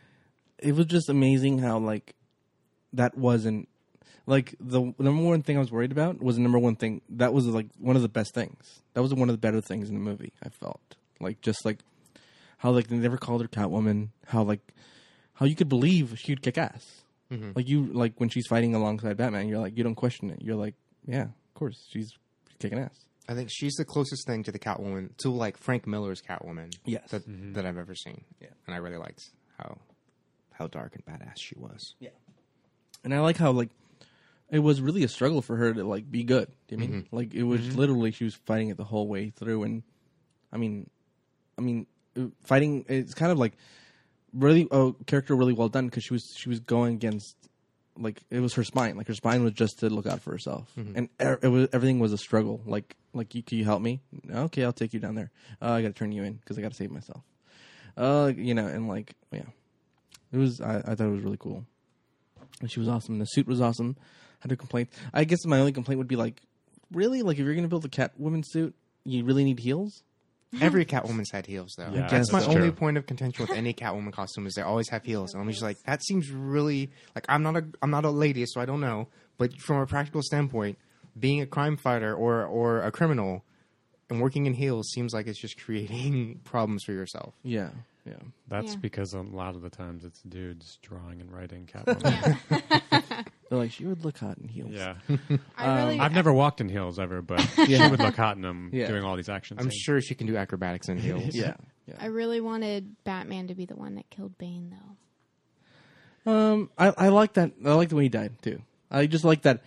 it was just amazing how, like, that wasn't, like, the number one thing I was worried about was the number one thing. That was, like, one of the best things. That was one of the better things in the movie, I felt. Like, just, like, how, like, they never called her Catwoman. How you could believe she'd kick ass. Mm-hmm. Like, when she's fighting alongside Batman, you're like, you don't question it. You're like, yeah, of course, she's kicking ass. I think she's the closest thing to the Catwoman, to, like, Frank Miller's Catwoman. Yes. That I've ever seen. Yeah. And I really liked how dark and badass she was. Yeah. And I like how, like, it was really a struggle for her to, like, be good. Do you mean? Like, it was literally, she was fighting it the whole way through. And, I mean, fighting, it's kind of like really a character really well done, because she was going against, like, it was her spine. Like, her spine was just to look out for herself. And everything was a struggle. Like can you help me? Okay, I'll take you down there. I got to turn you in because I got to save myself. You know, and, like, yeah. It was, I thought it was really cool. And she was awesome. The suit was awesome. Had no complaint. I guess my only complaint would be, like, really? Like, if you're going to build a Catwoman suit, you really need heels? Every Catwoman's had heels, though. Yeah, that's my true. only point of contention with any Catwoman costume is they always have heels. And I'm just like, that seems really, like, I'm not a lady, so I don't know. But from a practical standpoint, being a crime fighter or a criminal and working in heels seems like it's just creating problems for yourself. Yeah. That's because a lot of the times it's dudes drawing and writing Catwoman. They're like, she would look hot in heels. Yeah. I've never walked in heels ever, but she would look hot in them doing all these action I'm scenes. sure she can do acrobatics in heels. Yeah. I really wanted Batman to be the one that killed Bane, though. I like that. I like the way he died too. I just like that.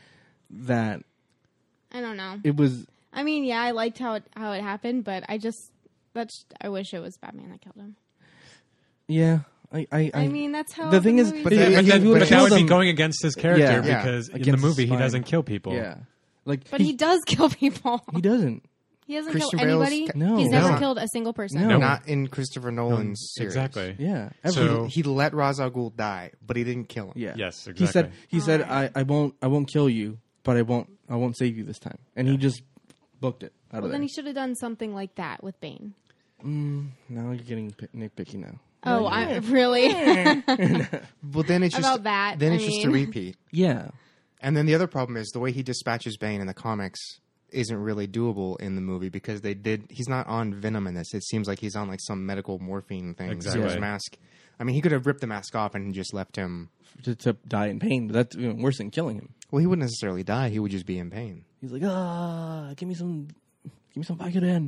I don't know. It was. I mean, yeah, I liked how it happened, but I wish it was Batman that killed him. Yeah. I mean, that's how the thing is, movie but that would be going against his character Yeah. because in the Against movie his he spine. doesn't kill people. Yeah. Like, But he does kill people. He doesn't. He hasn't Christian killed Bale's anybody. No. He's never No. killed a single person. No. Not in Christopher Nolan's series. Exactly. Yeah. So- He let Ra's al Ghul die, but he didn't kill him. Yeah. Yes, exactly. He said, I won't kill you, but I won't save you this time. And he just booked it out Well, of then there. he should have done something like that with Bane. Now you're getting nitpicky now. Oh, I really Well, then it's just about that. Then I it's just a mean- repeat. Yeah. And then the other problem is the way he dispatches Bane in the comics isn't really doable in the movie because he's not on Venom in this. It seems like he's on like some medical morphine thing. Exactly. So his mask. I mean, he could have ripped the mask off and just left him. To die in pain. But that's even worse than killing him. Well, he wouldn't necessarily die. He would just be in pain. He's like, give me some Vicodin.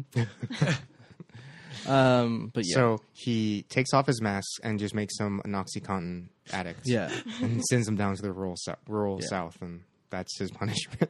But yeah. So he takes off his mask and just makes him an OxyContin addict. Yeah. And sends him down to the rural Yeah. South, and that's his punishment.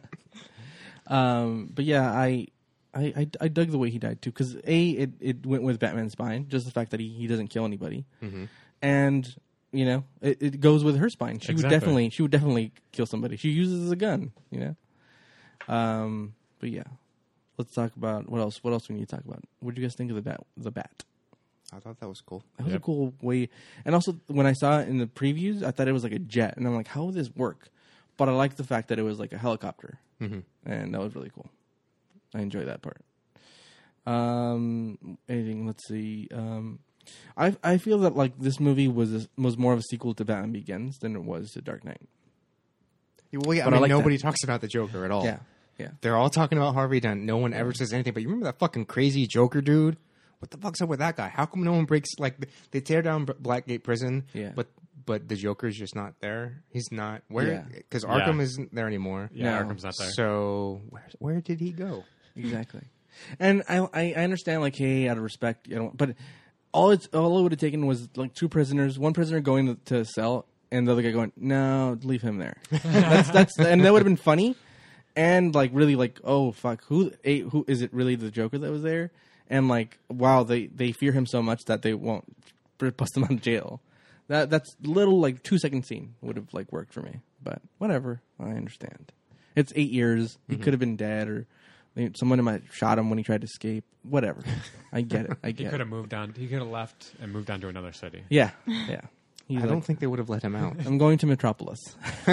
But yeah, I dug the way he died too, because it went with Batman's spine, just the fact that he doesn't kill anybody, and you know it goes with her spine. She Exactly. would definitely kill somebody. She uses a gun, you know. But yeah, let's talk about what else. What else we need to talk about? What do you guys think of the bat? I thought that was cool. That was a cool way. And also, when I saw it in the previews, I thought it was like a jet, and I'm like, how would this work? But I like the fact that it was like a helicopter, and that was really cool. I enjoy that part. Anything? Let's see. I feel that like this movie was more of a sequel to Batman Begins than it was to Dark Knight. Well, yeah, But I mean, like nobody that. talks about the Joker at all. Yeah. They're all talking about Harvey Dent. No one ever says anything. But you remember that fucking crazy Joker dude? What the fuck's up with that guy? How come no one breaks, like, they tear down Blackgate Prison, Yeah. but the Joker's just not there? He's not, where? Yeah. Because Arkham isn't there anymore. Yeah, No. Arkham's not there. So, where did he go? Exactly. And I understand, like, hey, out of respect, you know, but all it would have taken was like two prisoners, one prisoner going to a cell, and the other guy going, no, leave him there. that's and that would have been funny, and like really like, oh fuck, who is it really the Joker that was there? And like, wow, they fear him so much that they won't bust him out of jail. That's little like 2-second scene would have like worked for me, but whatever, I understand. It's 8 years. He could have been dead, or someone might have shot him when he tried to escape. Whatever. I get it. He could have moved on. He could have left and moved on to another city. Yeah. He's I don't think they would have let him out. I'm going to Metropolis.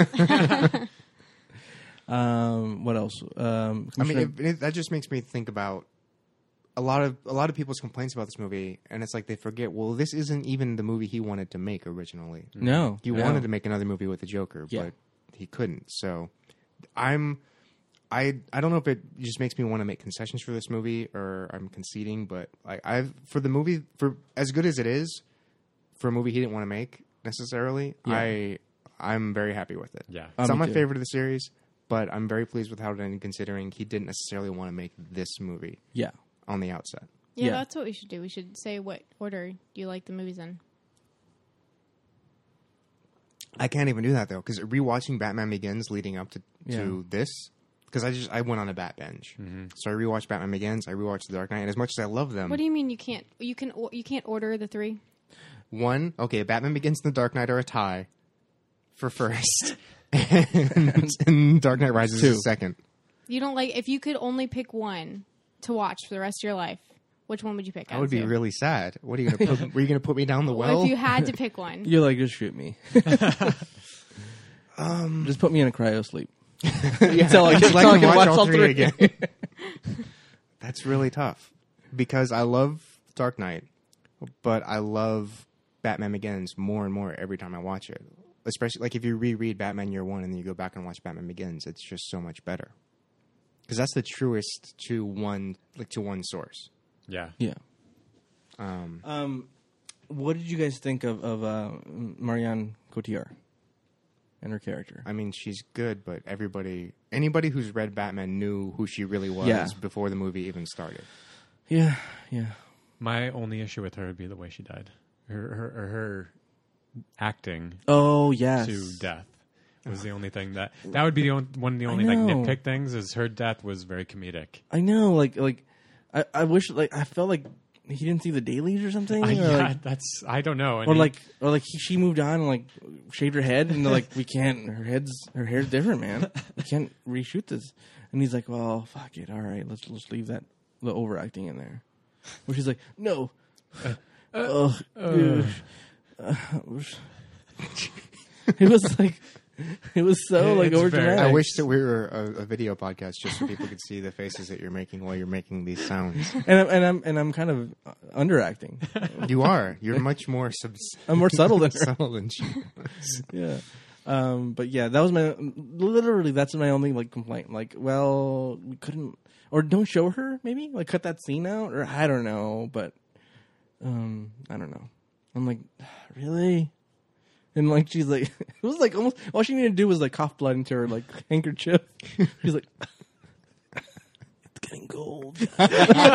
What else? I mean, that just makes me think about a lot of people's complaints about this movie, and it's like they forget. Well, this isn't even the movie he wanted to make originally. no, He wanted to make another movie with the Joker, Yeah. but he couldn't. So, I don't know if it just makes me want to make concessions for this movie, or I'm conceding. But for the movie, for as good as it is, for a movie he didn't want to make necessarily, Yeah. I'm very happy with it. Yeah. It's Me not my too. favorite of the series, but I'm very pleased with how it ended, considering he didn't necessarily want to make this movie Yeah. on the outset. Yeah, Yeah. that's what we should do. We should say what order do you like the movies in. I can't even do that though, because rewatching Batman Begins leading up to Yeah. this, because I went on a Bat binge, so I rewatched Batman Begins, I rewatched The Dark Knight, and as much as I love them, What do you mean you can't? You can't order the three. Batman Begins and The Dark Knight are a tie for first, and Dark Knight Rises is second. You don't like if you could only pick one to watch for the rest of your life. Which one would you pick? I would be really sad. What are you gonna put? Were you gonna put me down the well? If you had to pick one, You're like, just shoot me. Just put me in a cryo sleep. Until I Just let until I me can watch all three again. again. That's really tough because I love Dark Knight, but I love Batman Begins more and more every time I watch it. Especially like if you reread Batman Year One and then you go back and watch Batman Begins, it's just so much better because that's the truest to one source. Yeah. Yeah. What did you guys think of Marianne Cotillard and her character? I mean, she's good, but anybody who's read Batman knew who she really was Yeah. before the movie even started. Yeah. My only issue with her would be the way she died. Her acting Oh yes. to death was the only thing that would be one of the only like know. nitpick things is her death was very comedic. I know. Like I wish like I felt like he didn't see the dailies or something. Or Yeah, like, I don't know. or like she moved on and like shaved her head and they're like, we can't. Her hair's different, man. We can't reshoot this. And he's like, well, fuck it. All right, let's leave the overacting in there. Where she's like, no. It was like. It was so like It's over very- dramatic. I wish that we were a video podcast just so people could see the faces that you're making while you're making these sounds. and I'm kind of underacting. You are. You're much more I'm more subtle than her. subtle than she was. Yeah. But yeah, that was that's my only like complaint. Like, well, we couldn't, or don't show her, maybe like cut that scene out, or I don't know, but I don't know. I'm like, really? And like she's like, it was like almost all she needed to do was like cough blood into her like handkerchief. She's like, it's getting cold. But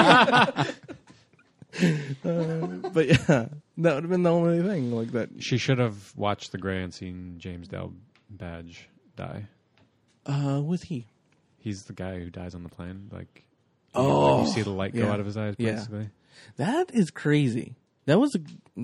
yeah, that would have been the only thing like that. She should have watched The Grey and seen James Dale Badge die. Was he? He's the guy who dies on the plane. Like, Oh, you see the light go yeah. out of his eyes, Yeah. basically. That is crazy. That was,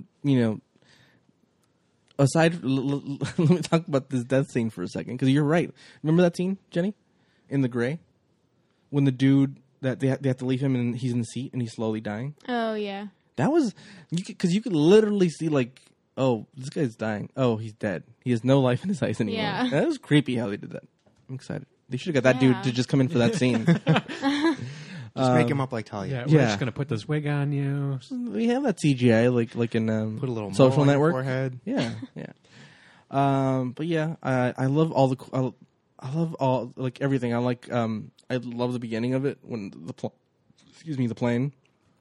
aside. Let me talk about this death scene for a second because you're right. Remember that scene, Jenny, in The Grey, when the dude that they have to leave him and he's in the seat and he's slowly dying. oh yeah, That was because you could literally see like, oh, this guy's dying. Oh, he's dead. He has no life in his eyes anymore. Yeah. That was creepy how they did that. I'm excited. They should have got that dude to just come in for that scene. Just make him up like Talia. Yeah, we're just gonna put this wig on you. We have that CGI like in Put a little Social mole on your Network. forehead. Yeah, yeah. But yeah, I love all the. I love all like everything. I like. I love the beginning of it when the plane.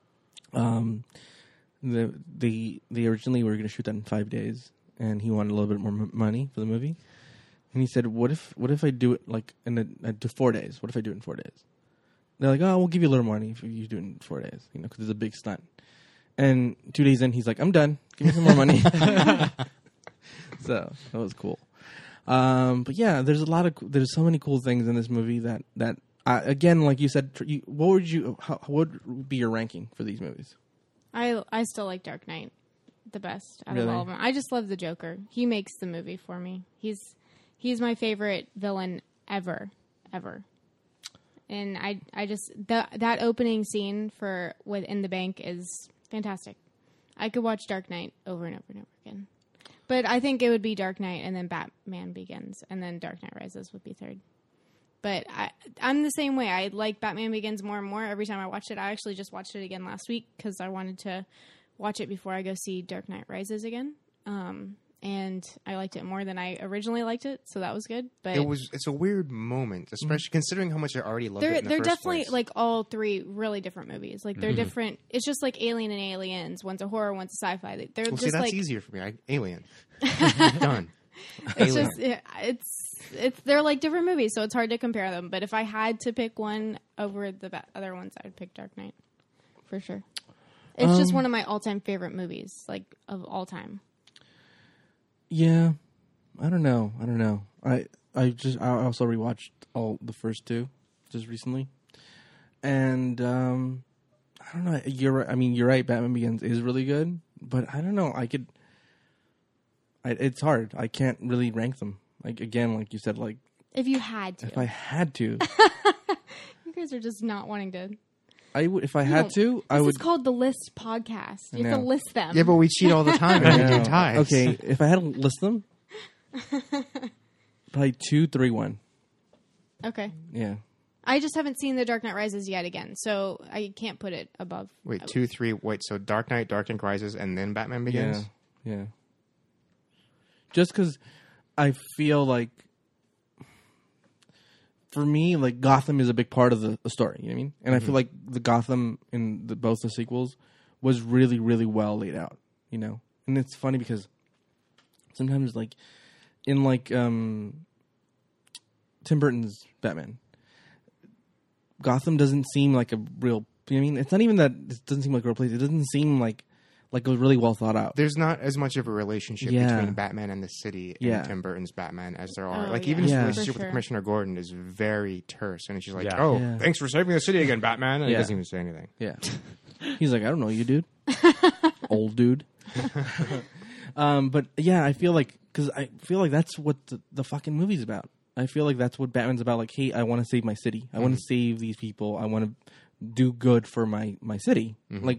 They originally were going to shoot that in 5 days, and he wanted a little bit more money for the movie. And he said, "What if I do it like in 4 days? What if I do it in 4 days?" They're like, "Oh, we'll give you a little money if you do it in 4 days, because it's a big stunt." And 2 days in, he's like, "I'm done. Give me some more money." So that was cool. But yeah, there's so many cool things in this movie that again, like you said, what would be your ranking for these movies? I still like Dark Knight the best out of all of them. I just love the Joker. He makes the movie for me. He's my favorite villain ever. And I just that opening scene for in the bank is fantastic. I could watch Dark Knight over and over and over again. But I think it would be Dark Knight and then Batman Begins and then Dark Knight Rises would be third. But I'm the same way. I like Batman Begins more and more every time I watch it. I actually just watched it again last week because I wanted to watch it before I go see Dark Knight Rises again. And I liked it more than I originally liked it, so that was good. But it's a weird moment, especially considering how much I already loved it in the they're first definitely place. like all three really different movies. Like they're different. It's just like Alien and Aliens. One's a horror, one's a sci-fi. They're just that's like easier for me. Alien, done. It's Alien. just they're like different movies, so it's hard to compare them. But if I had to pick one over the other ones, I would pick Dark Knight for sure. It's just one of my all-time favorite movies, like of all time. Yeah, I don't know. I also rewatched all the first two just recently, and I don't know. You're right. I mean, you're right. Batman Begins is really good, but I don't know. It's hard. I can't really rank them. Like again, like you said, like if you had to, if I had to, you guys are just not wanting to. I would. If I had to, I would. This is called the List Podcast. You have to list them. Yeah, but we cheat all the time and we do ties. Okay, if I had to list them, probably 2, 3, 1. Okay. Yeah. I just haven't seen The Dark Knight Rises yet again, so I can't put it above. Wait, 2, 3. Wait, so Dark Knight Rises, and then Batman Begins? Yeah. Just because I feel like, for me, like Gotham is a big part of the story. You know what I mean? And I feel like the Gotham in both the sequels was really, really well laid out. And it's funny because sometimes, like in Tim Burton's Batman, Gotham doesn't seem like a real. I mean, it's not even that it doesn't seem like a real place. It doesn't seem like it was really well thought out. There's not as much of a relationship between Batman and the city in Tim Burton's Batman as there are. Even his relationship with Commissioner Gordon is very terse. And she's like, thanks for saving the city again, Batman. And he doesn't even say anything. Yeah. He's like, I don't know you, dude. Old dude. But yeah, I feel like that's what the fucking movie's about. I feel like that's what Batman's about. Like, hey, I want to save my city. I want to save these people. I want to do good for my city.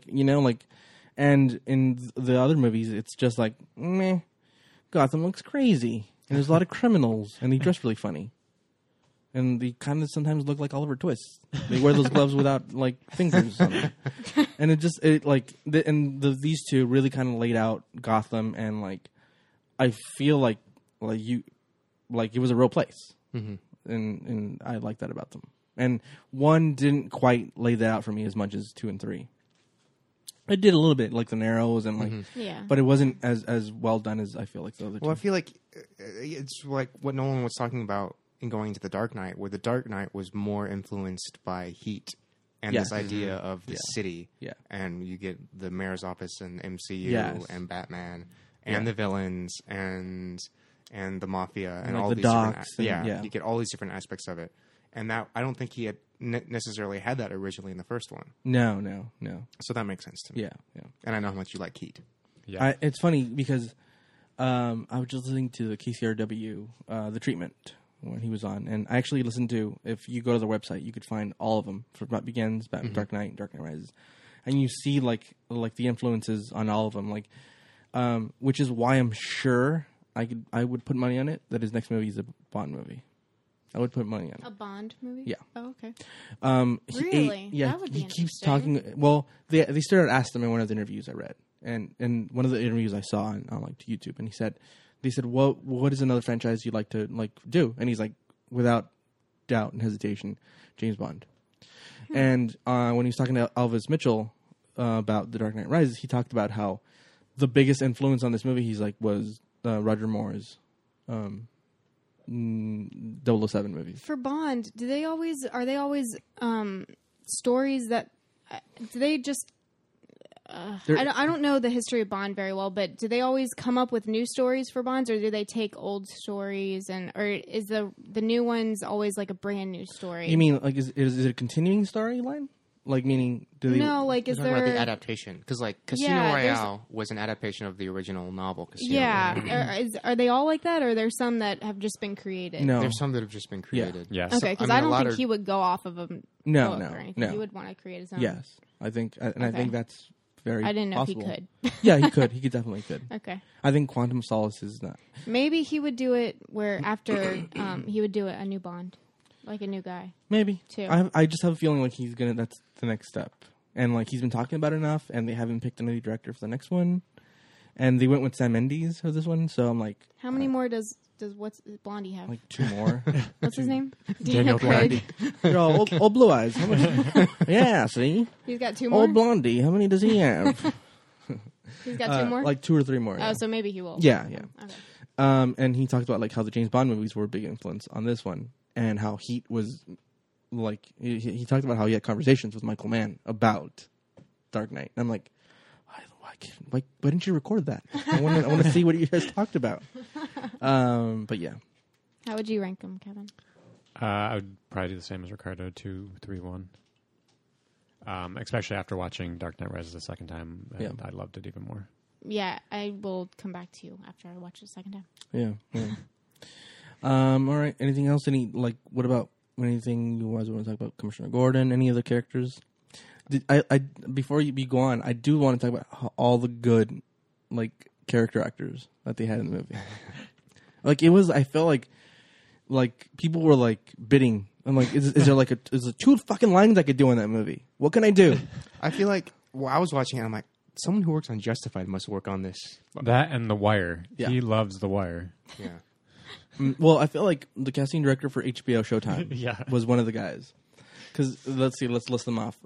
And in the other movies, it's just like, meh, Gotham looks crazy. And there's a lot of criminals. And they dress really funny. And they kind of sometimes look like Oliver Twist. They wear those gloves without, fingers on them. And these two really kind of laid out Gotham. And, I feel like it was a real place. Mm-hmm. And I like that about them. And 1 didn't quite lay that out for me as much as 2 and 3. It did a little bit, like the Narrows and but it wasn't as well done as I feel like the other two. Well, I feel like it's like what Nolan was talking about in going to the Dark Knight, where the Dark Knight was more influenced by Heat and this idea of the city. Yeah. And you get the mayor's office and MCU and Batman and the villains and the mafia and all the these docks. different you get all these different aspects of it. And that I don't think he had necessarily had that originally in the first one. No. So that makes sense to me. Yeah. And I know how much you like Heat. Yeah. It's funny because I was just listening to the KCRW, The Treatment, when he was on. And I actually listened to, if you go to the website, you could find all of them. From Batman Begins, Batman Dark Knight, Dark Knight Rises. And you see, like the influences on all of them. Which is why I'm sure I would put money on it that his next movie is a Bond movie. I would put money on A it. Bond movie? Yeah. Oh, okay. Really? Yeah. That would be he keeps interesting. talking. Well, they started asking him in one of the interviews I read, and one of the interviews I saw on like YouTube, and they said, what is another franchise you'd like to like do? And he's like, without doubt and hesitation, James Bond. And when he was talking to Elvis Mitchell about The Dark Knight Rises, he talked about how the biggest influence on this movie was Roger Moore's 007 movies. For Bond, are they always stories that do they just I don't know the history of Bond very well, but do they always come up with new stories for Bonds, or do they take old stories or is the new ones always like a brand new story? You mean like is it a continuing storyline? Like meaning do they? No, like is We're talking about there? the adaptation? Because like Casino Yeah, Royale was an adaptation of the original novel. Casino Royale. Yeah, are they all like that, or are there some that have just been created? No. There's some that have just been created. Yes. Okay, because I don't think he would go off of a No, book no, or anything. no. He would want to create his own. Yes, I think, and I Okay. think that's very. I didn't know possible. if he could. Yeah, he could. He definitely could. Okay. I think Quantum of Solace is not. Maybe he would do it where after he would do a new Bond, like a new guy. Maybe. Too. I just have a feeling like he's gonna. That's the next step, and like he's been talking about it enough, and they haven't picked another director for the next one, and they went with Sam Mendes for this one. So I'm like, How many more does what's Blondie have? like 2 more. What's his name? Daniel Craig. You're all old Blue Eyes. How many? Yeah, see, He's got 2 more. old Blondie. How many does he have? He's got 2 more. Like 2 or 3 more. Oh, so maybe he will. Yeah. Okay. And he talked about like how the James Bond movies were a big influence on this one, and how Heat was like he talked about how he had conversations with Michael Mann about Dark Knight. And I'm like, why didn't you record that? I want to see what you guys talked about. But yeah, How would you rank him, Kevin? I would probably do the same as Ricardo, 2, 3, 1. Especially after watching Dark Knight Rises the second time, Yeah. I loved it even more. Yeah, I will come back to you after I watch it the second time. yeah. All right. Anything else? What about anything you guys want to talk about? Commissioner Gordon? Any other characters? Before you go on, I do want to talk about all the good like character actors that they had in the movie. Like it was, I felt like people were like bidding. I'm like, is there like is there 2 fucking lines I could do in that movie? What can I do? I feel like I was watching it. I'm like, someone who works on Justified must work on this. That and The Wire. Yeah. He loves The Wire. Yeah. Well, I feel like the casting director for HBO Showtime Yeah. was one of the guys. Because let's list them off.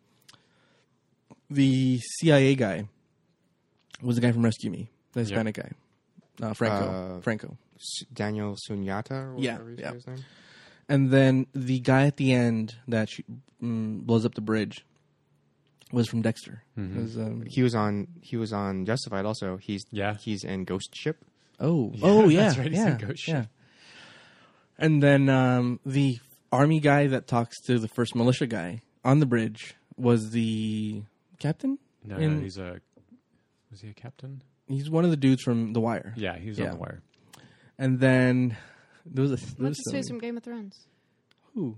The CIA guy was the guy from Rescue Me, the Hispanic guy, Franco. Daniel Sunyata. Or Yeah, whatever yeah. his name. And then the guy at the end that blows up the bridge was from Dexter. Mm-hmm. Was, He was on Justified also. He's in Ghost Ship. yeah, that's right, he's in yeah, Ghost yeah. Ship. And then the army guy that talks to the first militia guy on the bridge was the captain. No, was he a captain? He's one of the dudes from The Wire. Yeah, he was on The Wire. And then there was What's his face from Game of Thrones? who?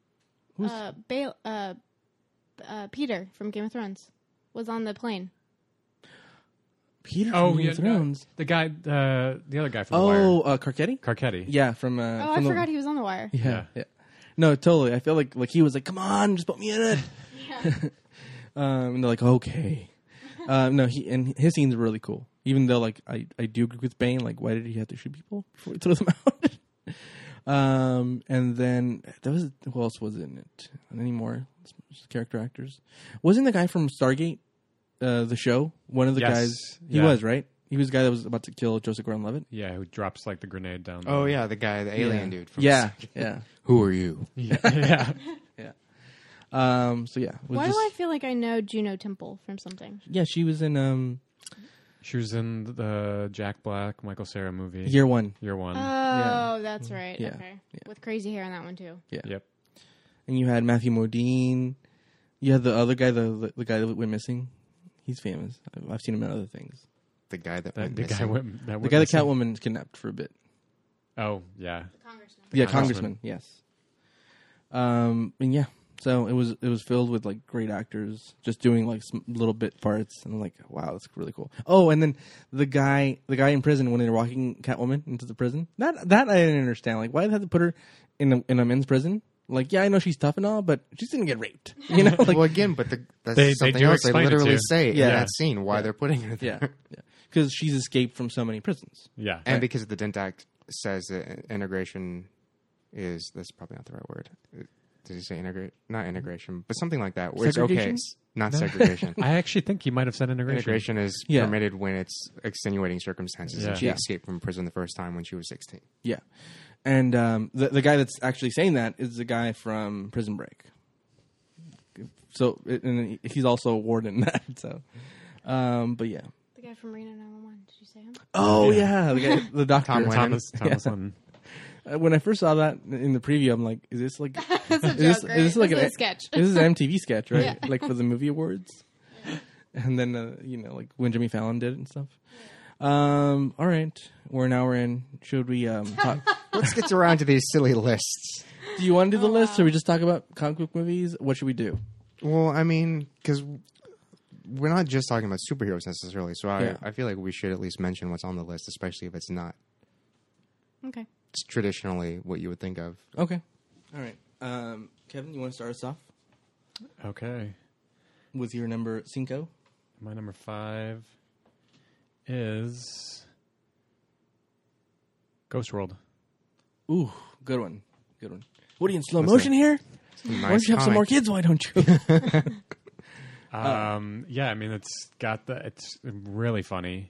Peter from Game of Thrones was on the plane. Peter from Game of Thrones. The guy, the other guy from The Wire. Carcetti? Carcetti. Yeah, from. I forgot he was on the Wire. Yeah. No, totally. I feel like he was like, "Come on, just put me in it." And they're like, "Okay." No, his scenes are really cool. Even though, like, I do agree with Bane. Like, why did he have to shoot people before he threw them out? And then who else was in it? Any more character actors? Wasn't the guy from Stargate, the show, one of the guys? He was, right? He was the guy that was about to kill Joseph Gordon-Levitt. Yeah, who drops like the grenade down. Oh yeah, the guy, the alien dude. From Yeah. Who are you? Yeah. So yeah. Why do I feel like I know Juno Temple from something? Yeah, she was in She was in the Jack Black, Michael Cera movie. Year One. Year One. Oh, that's right. Yeah. Okay. With crazy hair on that one too. Yeah. Yep. And you had Matthew Modine. You had the other guy, the guy that went missing. He's famous. I've seen him in other things. The guy that The went guy missing. The guy that Catwoman kidnapped for a bit. Oh, yeah. Congressman. Yeah, Congressman. Congressman. Yes. And yeah, So it was filled with like great actors just doing like some little bit parts, and I'm like, wow, that's really cool. Oh, and then the guy in prison when they were walking Catwoman into the prison, that I didn't understand. Like, why did they have to put her in a men's prison? Like, yeah, I know she's tough and all, but she's gonna get raped. You know, like, well, again, but that's They something do else. They explain it literally too. say in Yeah. that scene why they're putting her there. yeah, because she's escaped from so many prisons. Yeah. And because the Dent Act says that integration is, that's probably not the right word. Did he say integrate? Not integration, but something like that. Where it's okay. Segregation? Not segregation. I actually think he might have said integration. Integration is Yeah. permitted when it's extenuating circumstances. Yeah. And she Yeah. escaped from prison the first time when she was 16. Yeah, and the guy that's actually saying that is the guy from Prison Break. So and he's also a warden in that. So, but yeah. The guy from Reno 911. Did you say him? Oh yeah, the doctor Tom Lennon. Thomas Lennon. When I first saw that in the preview, I'm like, "Is this like It's a is joke, this, is this right? like This an is a sketch. This is an MTV sketch, right? Yeah. Like for the movie awards." And then like when Jimmy Fallon did it and stuff. All right, we're in. Should we talk? Let's get around to these silly lists. Do you want to do the list, or we just talk about comic book movies? What should we do? Well, I mean, because we're not just talking about superheroes necessarily, so Yeah. I feel like we should at least mention what's on the list, especially if it's not Okay. traditionally what you would think of. Okay, all right. Kevin, you want to start us off Okay. with your number 5? My number 5 is Ghost World. Ooh, good one. Good one. What are you in slow That's motion here? Nice Why don't you have some more comic. kids? Why don't you? Yeah, I mean, it's really funny.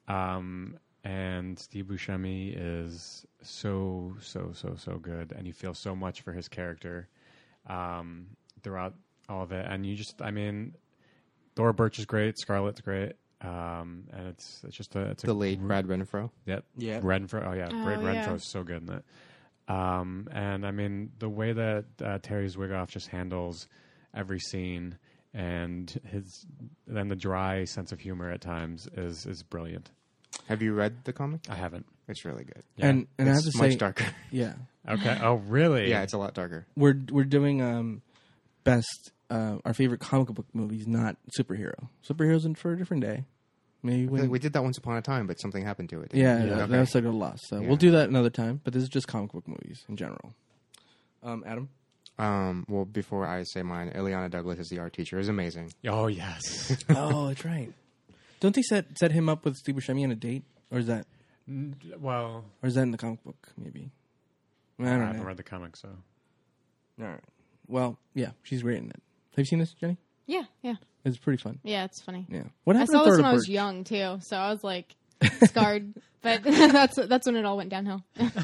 And Steve Buscemi is so good, and you feel so much for his character throughout all of it. And I mean, Thora Birch is great, Scarlett's great, and it's The late Brad Renfro. Yep. Yeah. Renfro. Oh yeah, Oh, Brad yeah. Renfro is so good in it. And I mean, the way that Terry Zwigoff just handles every scene, and then the dry sense of humor at times is brilliant. Have you read the comic? I haven't. It's really good. Yeah. And I have It's to much say, darker. yeah, Okay. Oh, really? Yeah, it's a lot darker. we're doing best our favorite comic book movies, not superhero. Superheroes in for a different day. Maybe when We did that once upon a time, but something happened to it. yeah, Yeah. that Okay. was like a loss. So Yeah. we'll do that another time. But this is just comic book movies in general. Adam, Well, before I say mine, Ileana Douglas as the art teacher is amazing. Oh, yes. oh, that's right. Don't they set him up with Steve Buscemi on a date, or is that Well, in the comic book? Maybe I I don't haven't know. read the comic, so. All right. Well, yeah, she's great in it. Have you seen this, Jenny? Yeah, yeah. It's pretty fun. Yeah, it's funny. Yeah. What I happened saw to this Thora when I was Birch? young too, so I was like scarred. But that's when it all went downhill.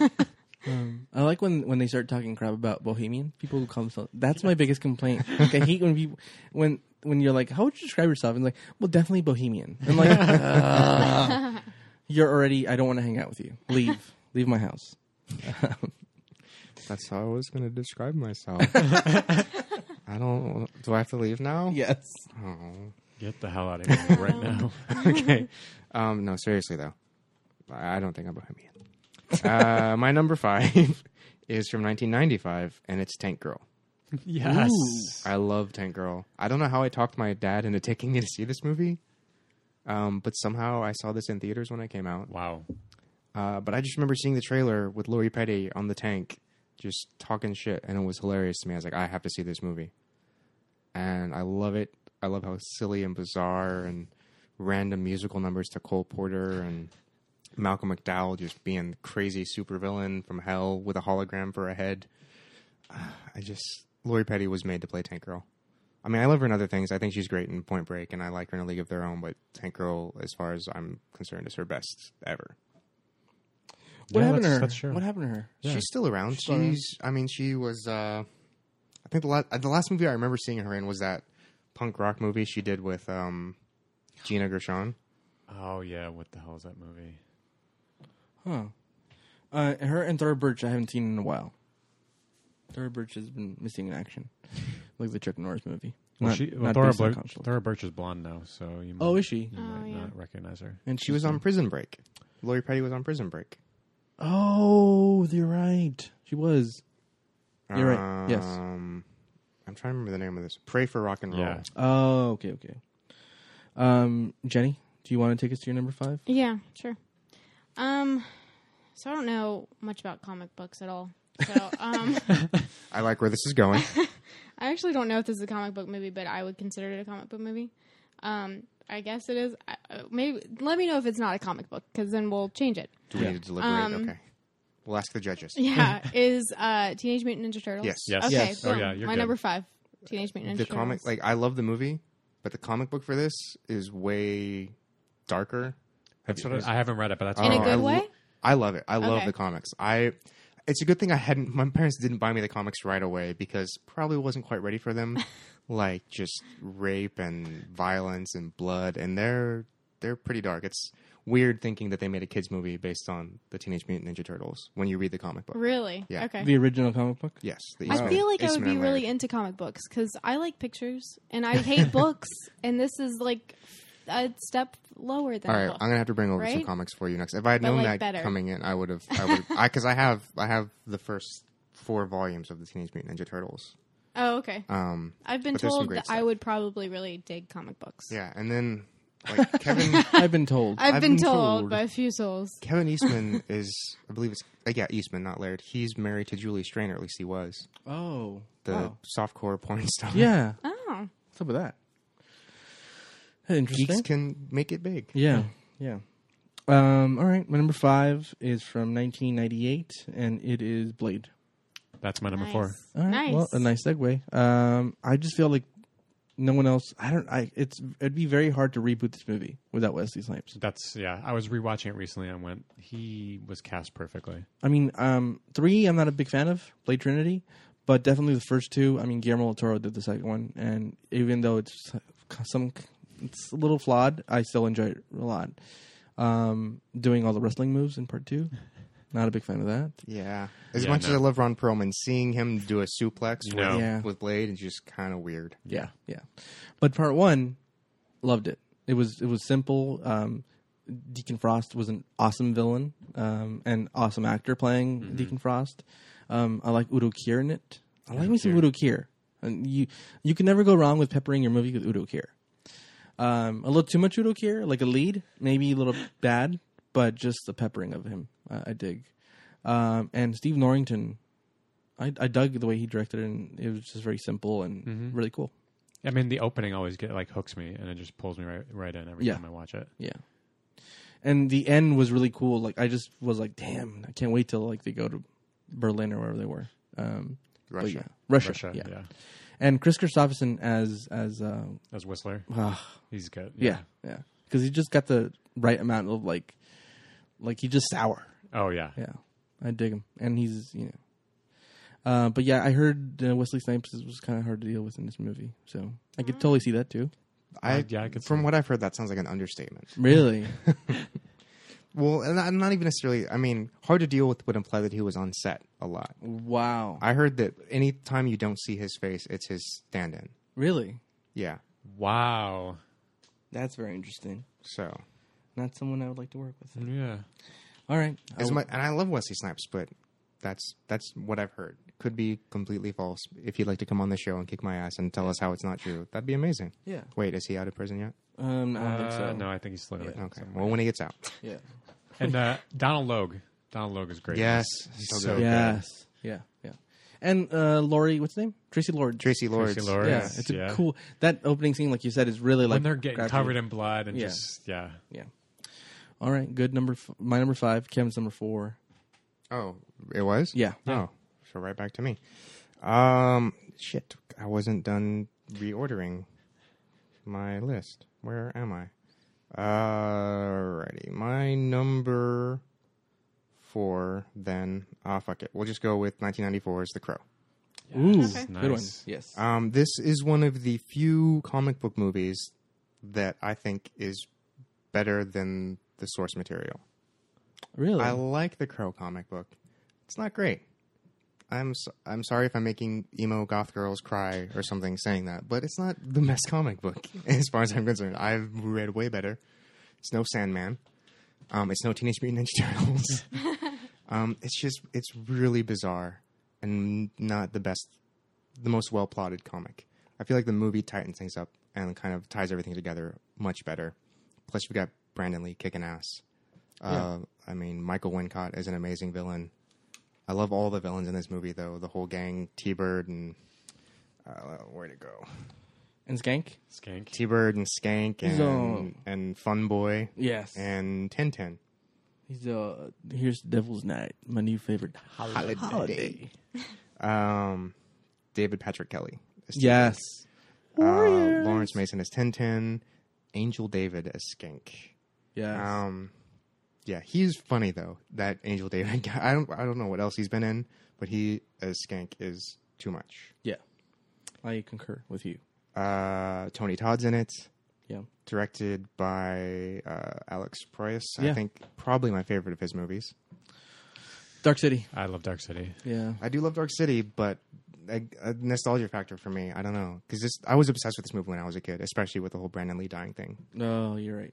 I like when they start talking crap about Bohemian people who call themselves. That's my biggest complaint. Like, I hate when people when you're like, how would you describe yourself? And like, well, definitely Bohemian. I'm like, you're already. I don't want to hang out with you. Leave my house. That's how I was going to describe myself. I don't. Do I have to leave now? Yes. Oh. Get the hell out of here right now. Okay. No, seriously though, I don't think I'm Bohemian. My number 5 is from 1995, and it's Tank Girl. Yes. Ooh. I love Tank Girl. I don't know how I talked my dad into taking me to see this movie, but somehow I saw this in theaters when it came out. Wow. But I just remember seeing the trailer with Lori Petty on the tank, just talking shit, and it was hilarious to me. I was like, I have to see this movie, and I love it. I love how silly and bizarre and random musical numbers to Cole Porter and Malcolm McDowell just being crazy supervillain from hell with a hologram for a head. Lori Petty was made to play Tank Girl. I mean, I love her in other things. I think she's great in Point Break, and I like her in A League of Their Own, but Tank Girl, as far as I'm concerned, is her best ever. What Yeah, happened to her? that's true. What happened to her? Yeah. She's still around. She's still around. She was, I think the last movie I remember seeing her in was that punk rock movie she did with Gina Gershon. Oh, yeah. What the hell is that movie? Huh. Her and Thora Birch I haven't seen in a while. Thora Birch has been missing in action, like the Chuck Norris movie. Well, Not Thora, based on consoles. Thora Birch is blonde now, so you might, Oh, is she? you Oh, might yeah. not recognize her. And She was on Prison Break. Lori Petty was on Prison Break. Oh, you're right. She was. You're right. Yes. I'm trying trying to remember the name of this. Pray for Rock and Roll. Yeah. Oh, okay. Jenny, do you want to take us to your number 5? Yeah, sure. So I don't know much about comic books at all. So I like where this is going. I actually don't know if this is a comic book movie, but I would consider it a comic book movie. I guess it is. Maybe let me know if it's not a comic book, because then we'll change it. Do we need to deliberate? Okay. We'll ask the judges. Yeah, is Teenage Mutant Ninja Turtles? Yes. Yes. Okay. Yes. Oh, boom. yeah, you're My good. number 5, Teenage Mutant Ninja The Turtles. comic, like, I love the movie, but the comic book for this is way darker. I haven't read it, but that's In a Oh, good I way? I love it. I love Okay. the comics. It's a good thing my parents didn't buy me the comics right away, because probably wasn't quite ready for them. Like, just rape and violence and blood, and they're pretty dark. It's weird thinking that they made a kids movie based on the Teenage Mutant Ninja Turtles when you read the comic book. Really? Yeah. Okay. The original comic book? Yes. I feel like I would Eastman be and really Laird. into comic books, because I like pictures and I hate books, and this is like a step lower than All a right, book. I'm gonna have to bring over some Right? comics for you next. If I had But, known like, that better. coming in, I would have. Because I have the first 4 volumes of the Teenage Mutant Ninja Turtles. Oh, okay. I've been but there's some told great that I stuff. would probably really dig comic books. Yeah, and then like Kevin I've been told. I've been been told told. by a few souls. Kevin Eastman is, I believe it's Eastman, not Laird. He's married to Julie Strain, or at least he was Oh. the wow. softcore porn star. Yeah. Oh. What's up with that? Interesting. Geeks can make it big. Yeah. All right. My number 5 is from 1998, and it is Blade. That's my number Nice. 4. All right. Nice. Well, a nice segue. I just feel like no one else. It'd be very hard to reboot this movie without Wesley Snipes. I was rewatching it recently and went, he was cast perfectly. I mean, 3, I'm not a big fan of Blade Trinity, but definitely the first 2. I mean, Guillermo del Toro did the second one, and even though it's a little flawed, I still enjoy it a lot. Doing all the wrestling moves in part 2, not a big fan of that. Yeah. As Yeah, much no. as I love Ron Perlman, seeing him do a suplex No. Yeah. with Blade is just kind of weird. Yeah. But part 1, loved it. It was simple. Deacon Frost was an awesome villain, and awesome actor playing Deacon Frost. I like Udo Kier in it. I like me some Udo Kier. And you can never go wrong with peppering your movie with Udo Kier. A little too much Udo Kier, like a lead, maybe a little bad, but just the peppering of him, I dig. And Steve Norrington, I dug the way he directed it, and it was just very simple and really cool. I mean, the opening always hooks me, and it just pulls me right in every Yeah. time I watch it. Yeah. And the end was really cool. Like, I just was like, damn, I can't wait till like they go to Berlin or wherever they were. But Russia. yeah. Russia. Yeah. And Chris Christopherson as Whistler, he's good. yeah. Because he just got the right amount of like he's just sour. Oh yeah. Yeah. I dig him. And he's, but yeah, I heard Wesley Snipes was kind of hard to deal with in this movie. So I could totally see that too. I could From see what I've heard, that sounds like an understatement. Really? Well, and I'm not even necessarily. I mean, hard to deal with would imply that he was on set a lot. Wow. I heard that any time you don't see his face, it's his stand-in. Really? Yeah. Wow. That's very interesting. So, Not someone I would like to work with. Yeah. All right. and I love Wesley Snipes, but that's what I've heard. Could be completely false. If you'd like to come on the show and kick my ass and tell us how it's not true, that'd be amazing. Yeah. Wait, is he out of prison yet? I don't think so. No, I think he's still in it. Okay. Well, when he gets out. Yeah. And Donald Logue. Donald Logue is great. Yes. So So good. Yes. Yeah. And Laurie, what's his name? Tracy Lord. Tracy Lords. Tracy Lords. Yeah, it's a cool. That opening scene, like you said, is really like When they're getting grabs covered you. in blood and Yeah. just yeah. Yeah. All right. Good number. My number 5. Kevin's number 4. Oh, it was? Yeah. Oh, so right back to me. Shit. I wasn't done reordering my list. Where am I? Alrighty. My number 4, then. Fuck it. We'll just go with 1994's The Crow. Ooh, Okay. good one. Nice. Yes. This is one of the few comic book movies that I think is better than the source material. Really? I like the Crow comic book. It's not great. I'm sorry if I'm making emo goth girls cry or something saying that, but it's not the best comic book as far as I'm concerned. I've read way better. It's no Sandman. It's no Teenage Mutant Ninja Turtles. It's really bizarre and not the best the most well plotted comic. I feel like the movie tightens things up and kind of ties everything together much better. Plus, we got Brandon Lee kicking ass. I mean, Michael Wincott is an amazing villain. I love all the villains in this movie, though. The whole gang, T-Bird and where'd it go? And Skank. T-Bird and Skank and Fun Boy. Yes. And Tintin. He's here's Devil's Night, my new favorite holiday. David Patrick Kelly. Yes. Lawrence Mason as Tintin. Angel David as Skank. Yes. Yeah, he's funny though. That Angel David guy. I don't know what else he's been in, but he as Skank is too much. Yeah. I concur with you. Tony Todd's in it. Yeah. Directed by Alex Proyas. Yeah. I think probably my favorite of his movies. Dark City. I love Dark City. Yeah. I do love Dark City, but a nostalgia factor for me. I don't know. Because I was obsessed with this movie when I was a kid, especially with the whole Brandon Lee dying thing. No, you're right.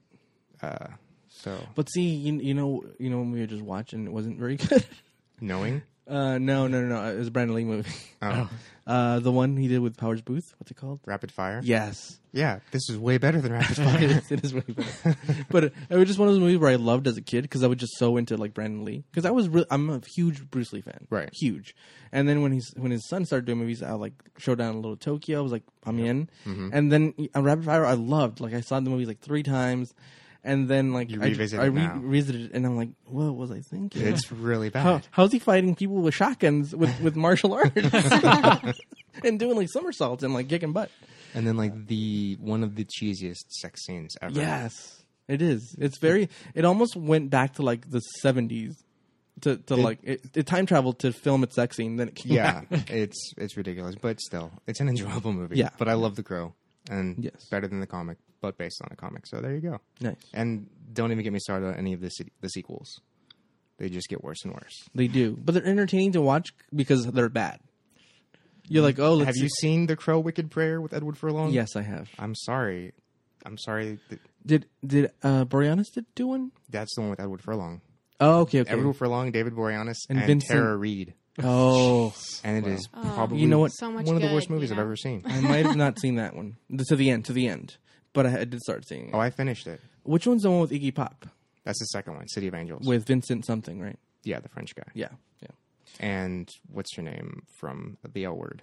But see, you know when we were just watching, it wasn't very good. Knowing? No. It was a Brandon Lee movie. Oh. The one he did with Powers Booth. What's it called? Rapid Fire? Yes. Yeah, this is way better than Rapid Fire. It is way better. But it was just one of those movies where I loved as a kid because I was just so into like Brandon Lee because I'm a huge Bruce Lee fan, Right? Huge. And then when his son started doing movies, I like Showdown in Little Tokyo. I was like, I'm in. Mm-hmm. And then Rapid Fire, I loved. Like I saw the movie like 3 times, and then like You revisit I it now. revisited it, and I'm like, what was I thinking? It's really bad. How's he fighting people with shotguns with martial arts and doing like somersaults and like kicking butt? And then like one of the cheesiest sex scenes ever. Yes, it is. It's very. It almost went back to like the 70s it time traveled to film its sex scene. Then it came Yeah, back. it's ridiculous, but still, it's an enjoyable movie. Yeah. But I love The Crow, and Yes. better than the comic, but based on a comic. So there you go. Nice. And don't even get me started on any of the sequels. They just get worse and worse. They do, but they're entertaining to watch because they're bad. You're like, oh, Have you seen The Crow Wicked Prayer with Edward Furlong? Yes, I have. I'm sorry. Did Boreanaz do one? That's the one with Edward Furlong. Oh, okay. Edward Furlong, David Boreanaz, and Vincent- Tara Reid. Oh, And it is probably You know what? So much one of the good, worst movies you I've know? ever seen. I might have not seen that one to the end, but I did start seeing it. Oh, I finished it. Which one's the one with Iggy Pop That's the second one, City of Angels. with Vincent something, right? Yeah, the French guy. Yeah. And what's her name from The L Word?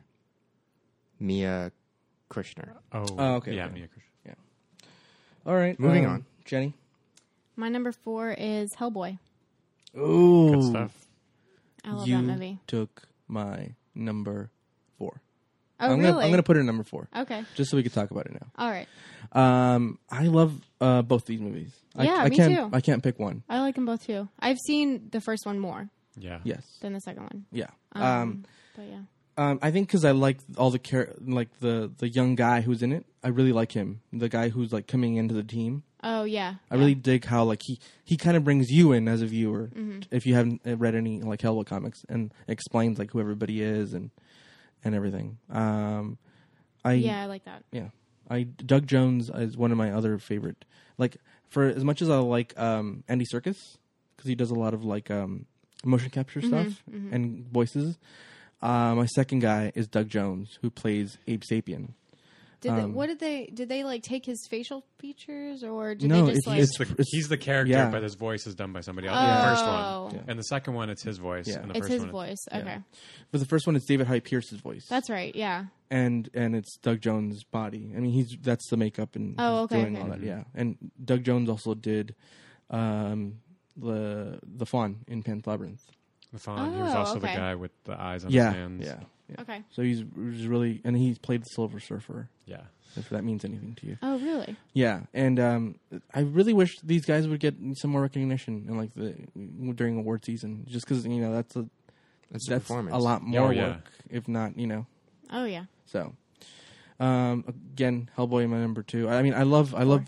Mia Kushner. Oh, okay, Yeah, okay. Mia Kushner. All right. Moving on. Jenny. My number 4 is Hellboy. Ooh, Good stuff. I love you that movie. took my number 4. Oh, I'm really? gonna put it in number 4, Okay. just so we can talk about it now. All right. I love both these movies. Yeah, I me can't, too. I can't pick one. I like them both too. I've seen the first one more Yeah. Yes. than the second one. Yeah. But yeah. I think because I like all the the young guy who's in it. I really like him. The guy who's like coming into the team. Oh, yeah. I really dig how like he kind of brings you in as a viewer if you haven't read any like Hellboy comics and explains like who everybody is and everything. Yeah, I like that. Yeah. Doug Jones is one of my other favorite. Like for as much as I like Andy Serkis because he does a lot of like motion capture stuff and voices. My second guy is Doug Jones who plays Abe Sapien. Did they like take his facial features or did No, they just He's the character, yeah. but his voice is done by somebody else. Oh. The first one. Yeah. And the second one, it's his voice. Yeah. And the it's first his one, voice. Okay. For the first one, it's David Hyde Pierce's voice. That's right. Yeah. and it's Doug Jones' body. I mean, that's the makeup and Oh, he's okay, doing all that. Yeah, and Doug Jones also did the Fawn in Pan's Labyrinth. The Fawn. He was Oh, also okay. the guy with the eyes on Yeah, his hands. yeah. Okay. So he's really, and he's played the Silver Surfer. Yeah. If that means anything to you. Oh, really? Yeah, and I really wish these guys would get some more recognition in like during award season, just because that's a performance. a lot more yeah. work, if not Oh, yeah. So, again, Hellboy, my number 2. I mean, I love Wrong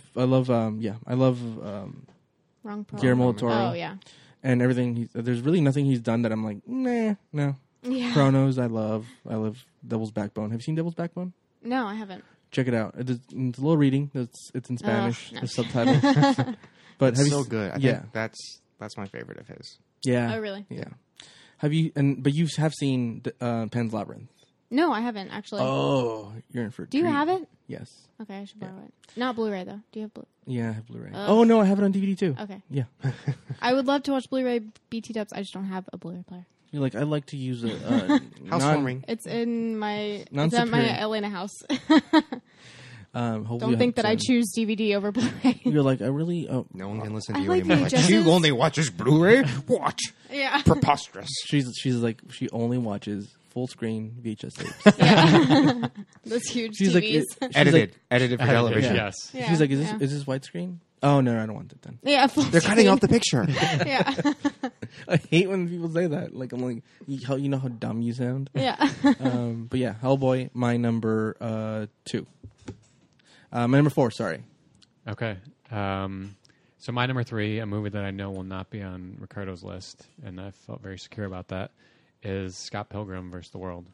program. Guillermo del Toro. Oh, yeah. And everything. There's really nothing he's done that I'm like, nah, no. Yeah. Chronos, I love Devil's Backbone. Have you seen Devil's Backbone? No, I haven't. Check it out. It's a little reading. It's in Spanish. no. The subtitles. But It's have so you? good. I Yeah. think that's my favorite of his. Yeah. Oh, really? Yeah. Have you? But you have seen Pan's Labyrinth. No, I haven't actually. Oh, you're in for a Do you treat. have it? Yes. Okay, I should borrow it. Not Blu-ray though. Do you have Blu? Yeah, I have Blu-ray. Oh no, I have it on DVD too. Okay. Yeah. I would love to watch Blu-ray BT dubs. I just don't have a Blu-ray player. You're like, I like to use a Housewarming. It's in my. It's at Non-superior. my Atlanta house. hopefully Don't think that I soon. choose DVD over Blu-ray. You're like, I really. No one can listen to I you like anymore. VHSs. You only watches Blu-ray? What? yeah. Preposterous. She's like, she only watches full screen VHS tapes. Those huge She's TVs. like, Edited for television. Yes. Yeah, She's like, is yeah. this widescreen? Oh no, I don't want it then. Yeah, full They're cutting screen. off the picture. Yeah. I hate when people say that. Like, I'm like, you know how dumb you sound. Yeah. But yeah, Hellboy, my number 2. My number 4. Sorry. Okay. So my number 3, a movie that I know will not be on Ricardo's list, and I felt very secure about that, is Scott Pilgrim vs. the World.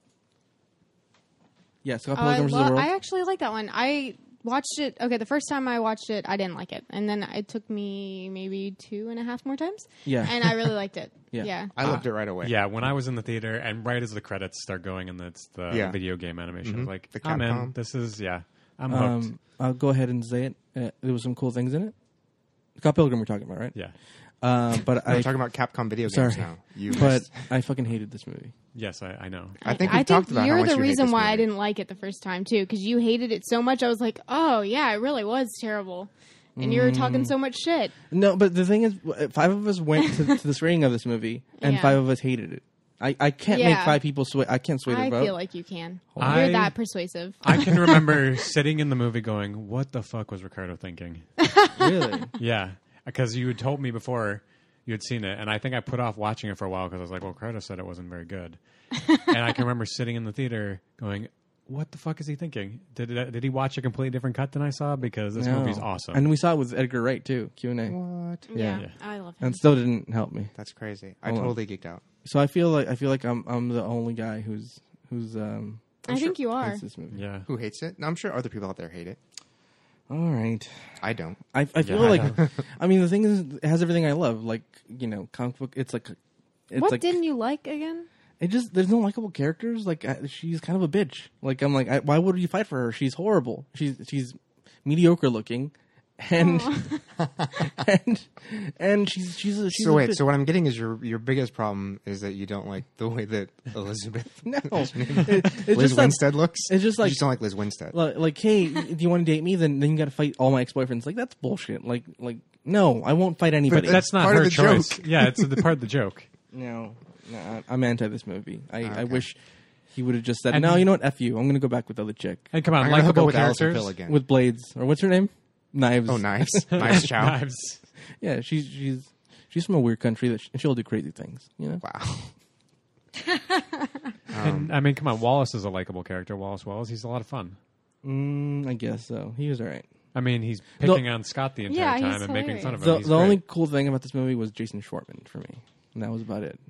Yeah, Scott Pilgrim vs. the World. I actually like that one. I watched it. Okay, the first time I watched it, I didn't like it, and then it took me maybe 2.5 more times. Yeah. and I really liked it. Yeah. Yeah. I loved it right away. Yeah, when I was in the theater, and right as the credits start going, and it's the Yeah. video game animation, I was like, The I'm in. Capcom. This is, I'm hooked. I'll go ahead and say it. There was some cool things in it. Scott Pilgrim we're talking about, right? Yeah. But We're I talking about Capcom video games sorry, now. You but missed. I fucking hated this movie. Yes, I know. I think we talked about you're how much the you hate reason this why I movie. didn't like it the first time too, because you hated it so much. I was like, oh yeah, it really was terrible, and you were talking so much shit. No, but the thing is, 5 of us went to the screening of this movie, and Yeah. 5 of us hated it. I can't make Yeah. 5 people sway. I can't sway their I vote. feel like you can. I- You're that persuasive. I can remember sitting in the movie going, what the fuck was Ricardo thinking? Really? Yeah, because you had told me before you had seen it, and I think I put off watching it for a while because I was like, well, Ricardo said it wasn't very good. And I can remember sitting in the theater going, what the fuck is he thinking? Did he watch a completely different cut than I saw? Because this No. movie's awesome. And we saw it with Edgar Wright too. Q&A, What? Yeah, Yeah. I love him. and still didn't help me. That's crazy. I Hold on. totally geeked out. So I feel like I'm the only guy who's I think you are. hates this movie. yeah. Who hates it? No, I'm sure other people out there hate it. All right. I don't. I feel Yeah, I like I mean the thing is it has everything I love, like, you know, comic book. It's like What didn't you like again? it just there's no likable characters. Like she's kind of a bitch. Like I'm like why would you fight for her? She's horrible. She's mediocre looking, and and she's a So wait, bitch. so what I'm getting is your biggest problem is that you don't like the way that Elizabeth no, it's Liz just that- Winstead looks. it's just You like- just don't like Liz Winstead. like, hey, do you want to date me? Then you got to fight all my ex-boyfriends. Like that's bullshit. Like no, I won't fight anybody. That's not part of her the choice. joke. Yeah, it's the part of the joke. No, I'm anti this movie. I Okay. wish he would have just said, And- no, you know what? F you. I'm going to go back with the other chick. And come on, I'm gonna hook up likable with Alison characters. Pill again. With blades. Or what's her name? Knives. Oh, nice, nice chow. Knives. Yeah, she's from a weird country that she'll do crazy things, you know? Wow. And, I mean, come on, Wallace is a likable character. Wallace Wells, he's a lot of fun. I guess so. He was all right. I mean, he's picking on Scott the Yeah, entire he's time and making fun of him. The He's only great. cool thing about this movie was Jason Schwartzman for me. And that was about it.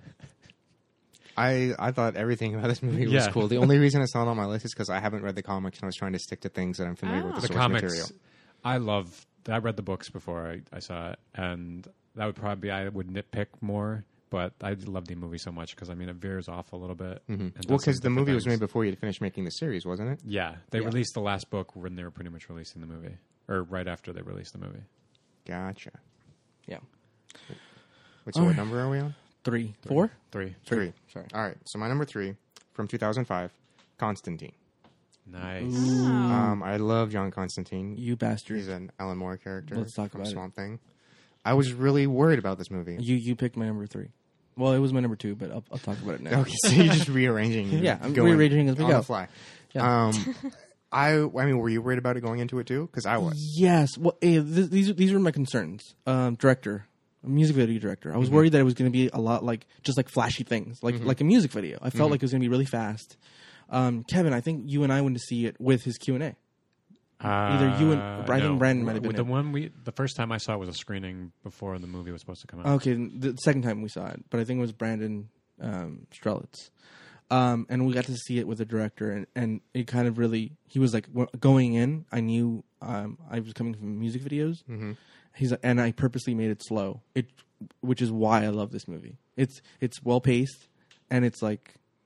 I thought everything about this movie was Yeah. cool. The only reason it's not on my list is because I haven't read the comics and I was trying to stick to things that I'm familiar with the The source comics, material. I read the books before I saw it, and that would probably be, I would nitpick more, but I love the movie so much because, I mean, it veers off a little bit. and does Well, some because the different movie was things. made before you had finished making the series, wasn't it? Yeah, they Yeah. released the last book when they were pretty much releasing the movie, or right after they released the movie. Gotcha. Yeah. So what number are we on? 3. 4? 3. 3. Sorry. All right. So my number 3 from 2005, Constantine. Nice. I love John Constantine. You bastard. He's an Alan Moore character Let's talk from about it. Swamp Thing. I was really worried about this movie. You picked my number 3. Well, it was my number 2, but I'll talk about it now. Okay, so you're just rearranging. Yeah, I'm going rearranging as we on go. the fly. Yeah. I mean, were you worried about it going into it too? Because I was. Yes. Well, these were my concerns. Director, music video director. I was worried that it was going to be a lot like just like flashy things, like a music video. I felt like it was going to be really fast. Kevin, I think you and I went to see it with his Q&A. Either you and I think Brandon might have been The first time I saw it was a screening before the movie was supposed to come out. Okay, the second time we saw it, but I think it was Brandon Strelitz. And we got to see it with the director, and it kind of really, he was like, going in, I knew I was coming from music videos. He's like, and I purposely made it slow, which is why I love this movie. It's well paced, and it's like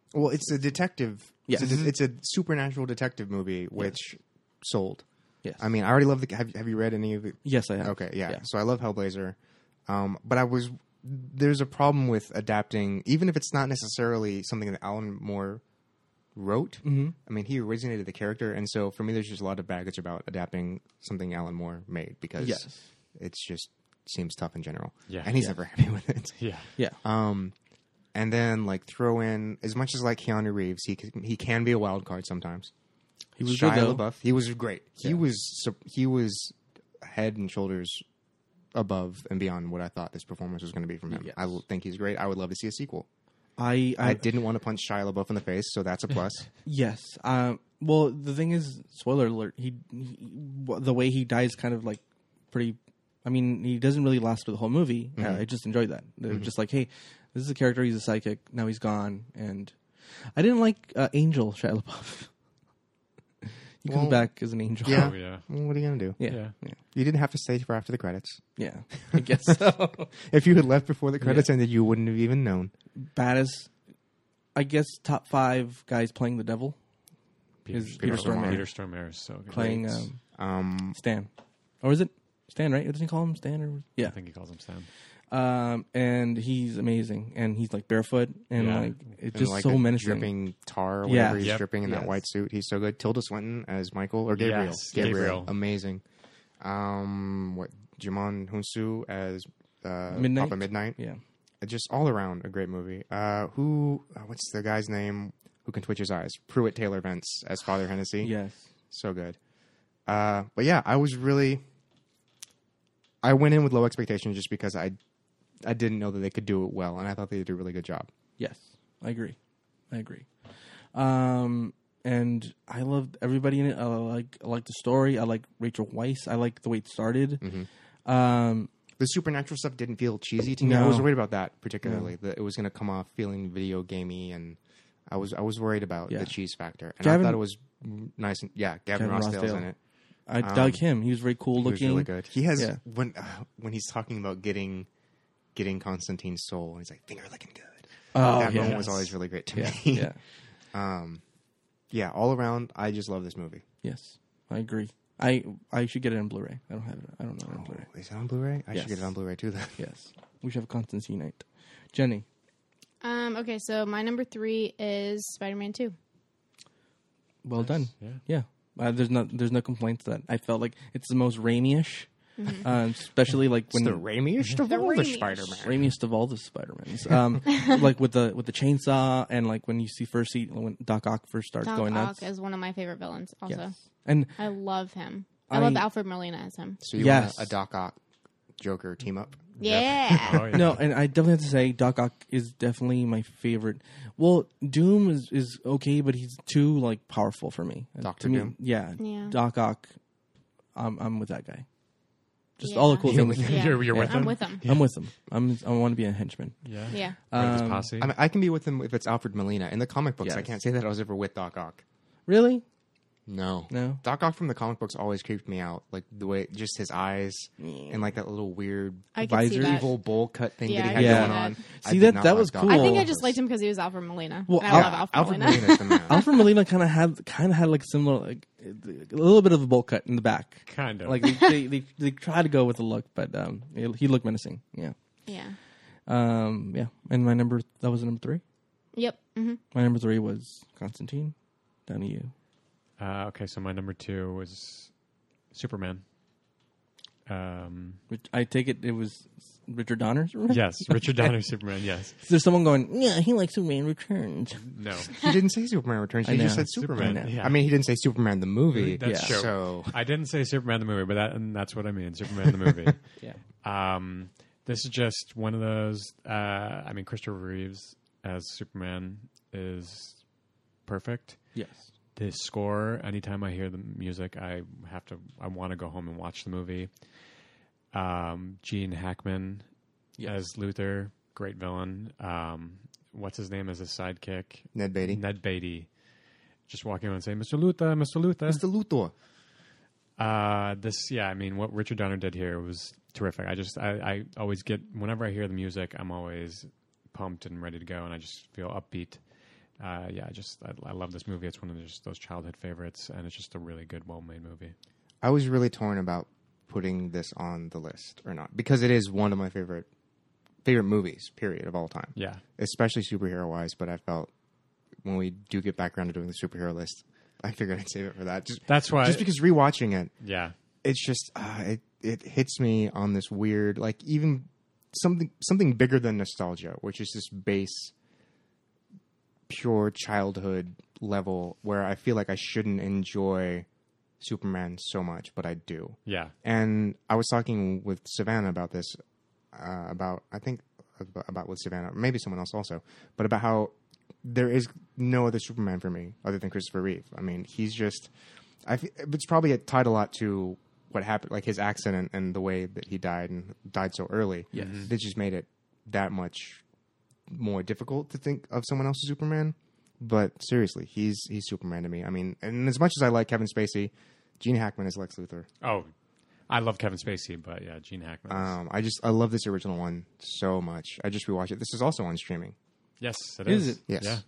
Well, it's a detective. Yes. It's a supernatural detective movie, which sold. Yes. I mean, I already love the. Have you read any of it? Yes, I have. Okay, yeah. So I love Hellblazer, but there's a problem with adapting, even if it's not necessarily something that Alan Moore wrote. Mm-hmm. I mean, he originated the character, and so for me, there's just a lot of baggage about adapting something Alan Moore made because Yes. it's just seems tough in general. Yeah. And he's Yeah. never happy with it. Yeah. Yeah. And then like throw in, as much as like Keanu Reeves, he can be a wild card sometimes. He was good, Shia though. LaBeouf, he was great. Yeah. He was head and shoulders above and beyond what I thought this performance was going to be from him. Yes. I think he's great. I would love to see a sequel. I I didn't want to punch Shia LaBeouf in the face, so that's a plus. Yes. Well, the thing is, spoiler alert. He the way he dies, kind of like pretty. I mean, he doesn't really last for the whole movie. I just enjoyed that. They're just like, hey, this is a character. He's a psychic. Now he's gone. And I didn't like Angel Shia LaBeouf. He comes Well, back as an angel. Yeah. Oh, yeah. Well, what are you going to do? Yeah. Yeah. Yeah. You didn't have to stay for after the credits. Yeah. I guess so. If you had left before the credits ended, you wouldn't have even known. Baddest, I guess, top 5 guys playing the devil. Is Peter Stormare. Peter Stormare is so good. Playing Stan. Or is it Stan, right? Doesn't he call him Stan? Or yeah. I think he calls him Stan. And he's amazing. And he's like barefoot. And Yeah. like, it's And, just like so the menacing. dripping tar or Yeah. whatever he's Yep. dripping in that Yes. white suit. He's so good. Tilda Swinton as Michael or Gabriel. Yes, Gabriel. Amazing. Jimon Hunsu as Midnight? Papa Midnight. Yeah. Just all around a great movie. What's the guy's name who can twitch his eyes? Pruitt Taylor Vance as Father Hennessy. Yes. So good. But yeah, I went in with low expectations just because I didn't know that they could do it well, and I thought they did a really good job. Yes. I agree. And I loved everybody in it. I like the story. I like Rachel Weisz. I like the way it started. The supernatural stuff didn't feel cheesy to me. I No. was worried about that particularly. That it was going to come off feeling video gamey, and I was worried about Yeah. the cheese factor. And Gavin- I thought it was nice. And, yeah, Gavin Rossdale's in it. I dug him. He was very cool He was looking. really good. He has Yeah. when he's talking about getting Constantine's soul, and he's like finger licking good. Oh, That moment yes. was always really great to Yeah. me. Yeah. Yeah, all around, I just love this movie. Yes. I agree. I should get it on Blu-ray. I don't have it. I don't know it on Blu-ray. Is it on Blu-ray? I Yes. should get it on Blu-ray too then. Yes. We should have a Constantine night. Jenny. Okay, so my number 3 is Spider-Man 2. Well done. Yeah. Yeah. There's no complaints to that. I felt like it's the most Raimi-ish. Especially like when It's the Raimi-ish of all the Raimi-ish. Spider-Man. Raimiest of all the Spider-Mans. Like with the chainsaw and like when you first see when Doc Ock first starts Doc going nuts. Ock is one of my favorite villains also. Yes. And I love him. I I- love Alfred Molina as him. So you Yes. want a Doc Ock Joker team up? Yeah. Oh, yeah. no, and I definitely have to say Doc Ock is definitely my favorite. Well, Doom is okay, but he's too like powerful for me. Dr. To me, Doom? yeah. Yeah. Doc Ock, I'm with that guy. Just Yeah. all the cool You're things. with Yeah. You're with I'm him? with him. I'm with him. I want to be a henchman. Yeah. Yeah. Part of his posse. I mean, I can be with him if it's Alfred Molina. In the comic books, I Yes. can't say that I was ever with Doc Ock. Really? No. No. Doc Ock from the comic books always creeped me out. Like the way, just his eyes and like that little weird I could see Visor? that. evil bowl cut thing Yeah, that he I had could going see on. that. I See, did that- not that like was Doc cool. I Ock. think I just liked him because he was Alfred Molina. Well, And I love Alfred Molina. Molina's the man. Alfred Molina kind of had like similar, like a little bit of a bowl cut in the back. Kind of. Like they try to go with the look, but he looked menacing. Yeah. Yeah. Yeah. And my number that was number 3. Yep. Mm-hmm. My number 3 was Constantine. Down to you. Okay, so my number 2 was Superman. I take it was Richard Donner's. Yes, Richard Donner Superman. Yes. There's someone going, yeah, he likes Superman Returns. No. He didn't say Superman Returns. He I just know. said Superman. Superman, yeah. I mean, he didn't say Superman the movie. That's Yeah. true. So I didn't say Superman the movie, but that's what I mean. Superman the movie. Yeah. This is just one of those. I mean, Christopher Reeves as Superman is perfect. Yes. The score. Anytime I hear the music, I want to go home and watch the movie. Gene Hackman as Luthor, great villain. What's his name as his sidekick? Ned Beatty. Ned Beatty. Just walking around and saying, "Mr. Luthor, Mr. Luthor." Mr. Luthor. I mean, what Richard Donner did here was terrific. I always get, whenever I hear the music, I'm always pumped and ready to go, and I just feel upbeat. I love this movie. It's one of just those childhood favorites, and it's just a really good, well-made movie. I was really torn about putting this on the list or not because it is one of my favorite movies, period, of all time. Yeah. Especially superhero-wise, but I felt when we do get back around to doing the superhero list, I figured I'd save it for that. That's why. Just because rewatching it, Yeah. it's just it hits me on this weird, like even something bigger than nostalgia, which is this base, pure childhood level where I feel like I shouldn't enjoy Superman so much, but I do. Yeah. And I was talking with Savannah about this, about with Savannah, maybe someone else also, but about how there is no other Superman for me other than Christopher Reeve. I mean, he's just, it's probably tied a lot to what happened, like his accident and the way that he died and died so early. Yes. That just made it that much more difficult to think of someone else's Superman. But seriously, he's Superman to me. I mean, and as much as I like Kevin Spacey, Gene Hackman is Lex Luthor. Oh, I love Kevin Spacey, but yeah, Gene Hackman. I love this original one so much. I just rewatched it. This is also on streaming. Yes, it is. Is it? Yes.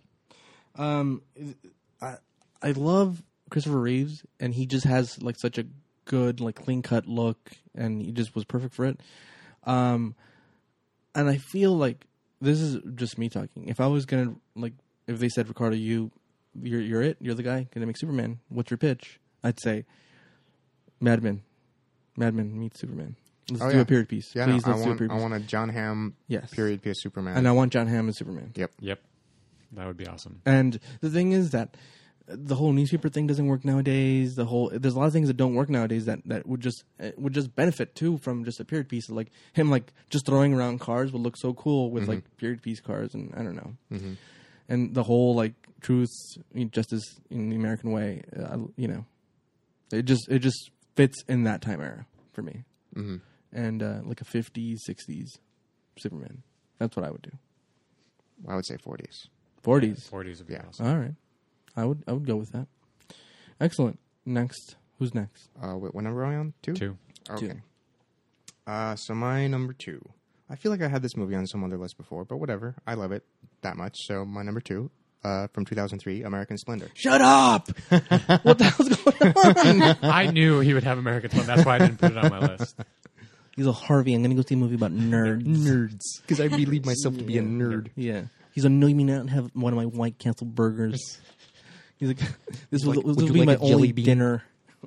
Yeah. I love Christopher Reeves, and he just has like such a good, like clean cut look, and he just was perfect for it. And I feel like this is just me talking. If I was gonna if they said, Ricardo, you're the guy gonna make Superman. What's your pitch? I'd say Mad Men meets Superman. Let's do a period piece. Yeah, Please, no, let's do a period I piece. want a John Hamm period piece Superman. And I want John Hamm as Superman. Yep. That would be awesome. And the thing is that the whole newspaper thing doesn't work nowadays. There's a lot of things that don't work nowadays that would just benefit too from just a period piece. Like him, like just throwing around cars would look so cool with like period piece cars, and I don't know. Mm-hmm. And the whole like truth, justice in the American way, it just fits in that time era for me. Mm-hmm. And like a 50s, 60s Superman. That's what I would do. I would say 40s. 40s. 40s would be Yeah. awesome. All right. I would go with that. Excellent. Next. Who's next? What number are we on? 2? 2. Okay. So my number 2. I feel like I had this movie on some other list before, but whatever. I love it that much. So my number 2, from 2003, American Splendor. Shut up! What the hell's going on? I knew he would have American Splendor. That's why I didn't put it on my list. He's a Harvey. I'm going to go see a movie about nerds. Nerds. Because I believe myself to be a nerd. Yeah. He's annoying me now and have one of my White Castle burgers. He's like, this will be my only dinner.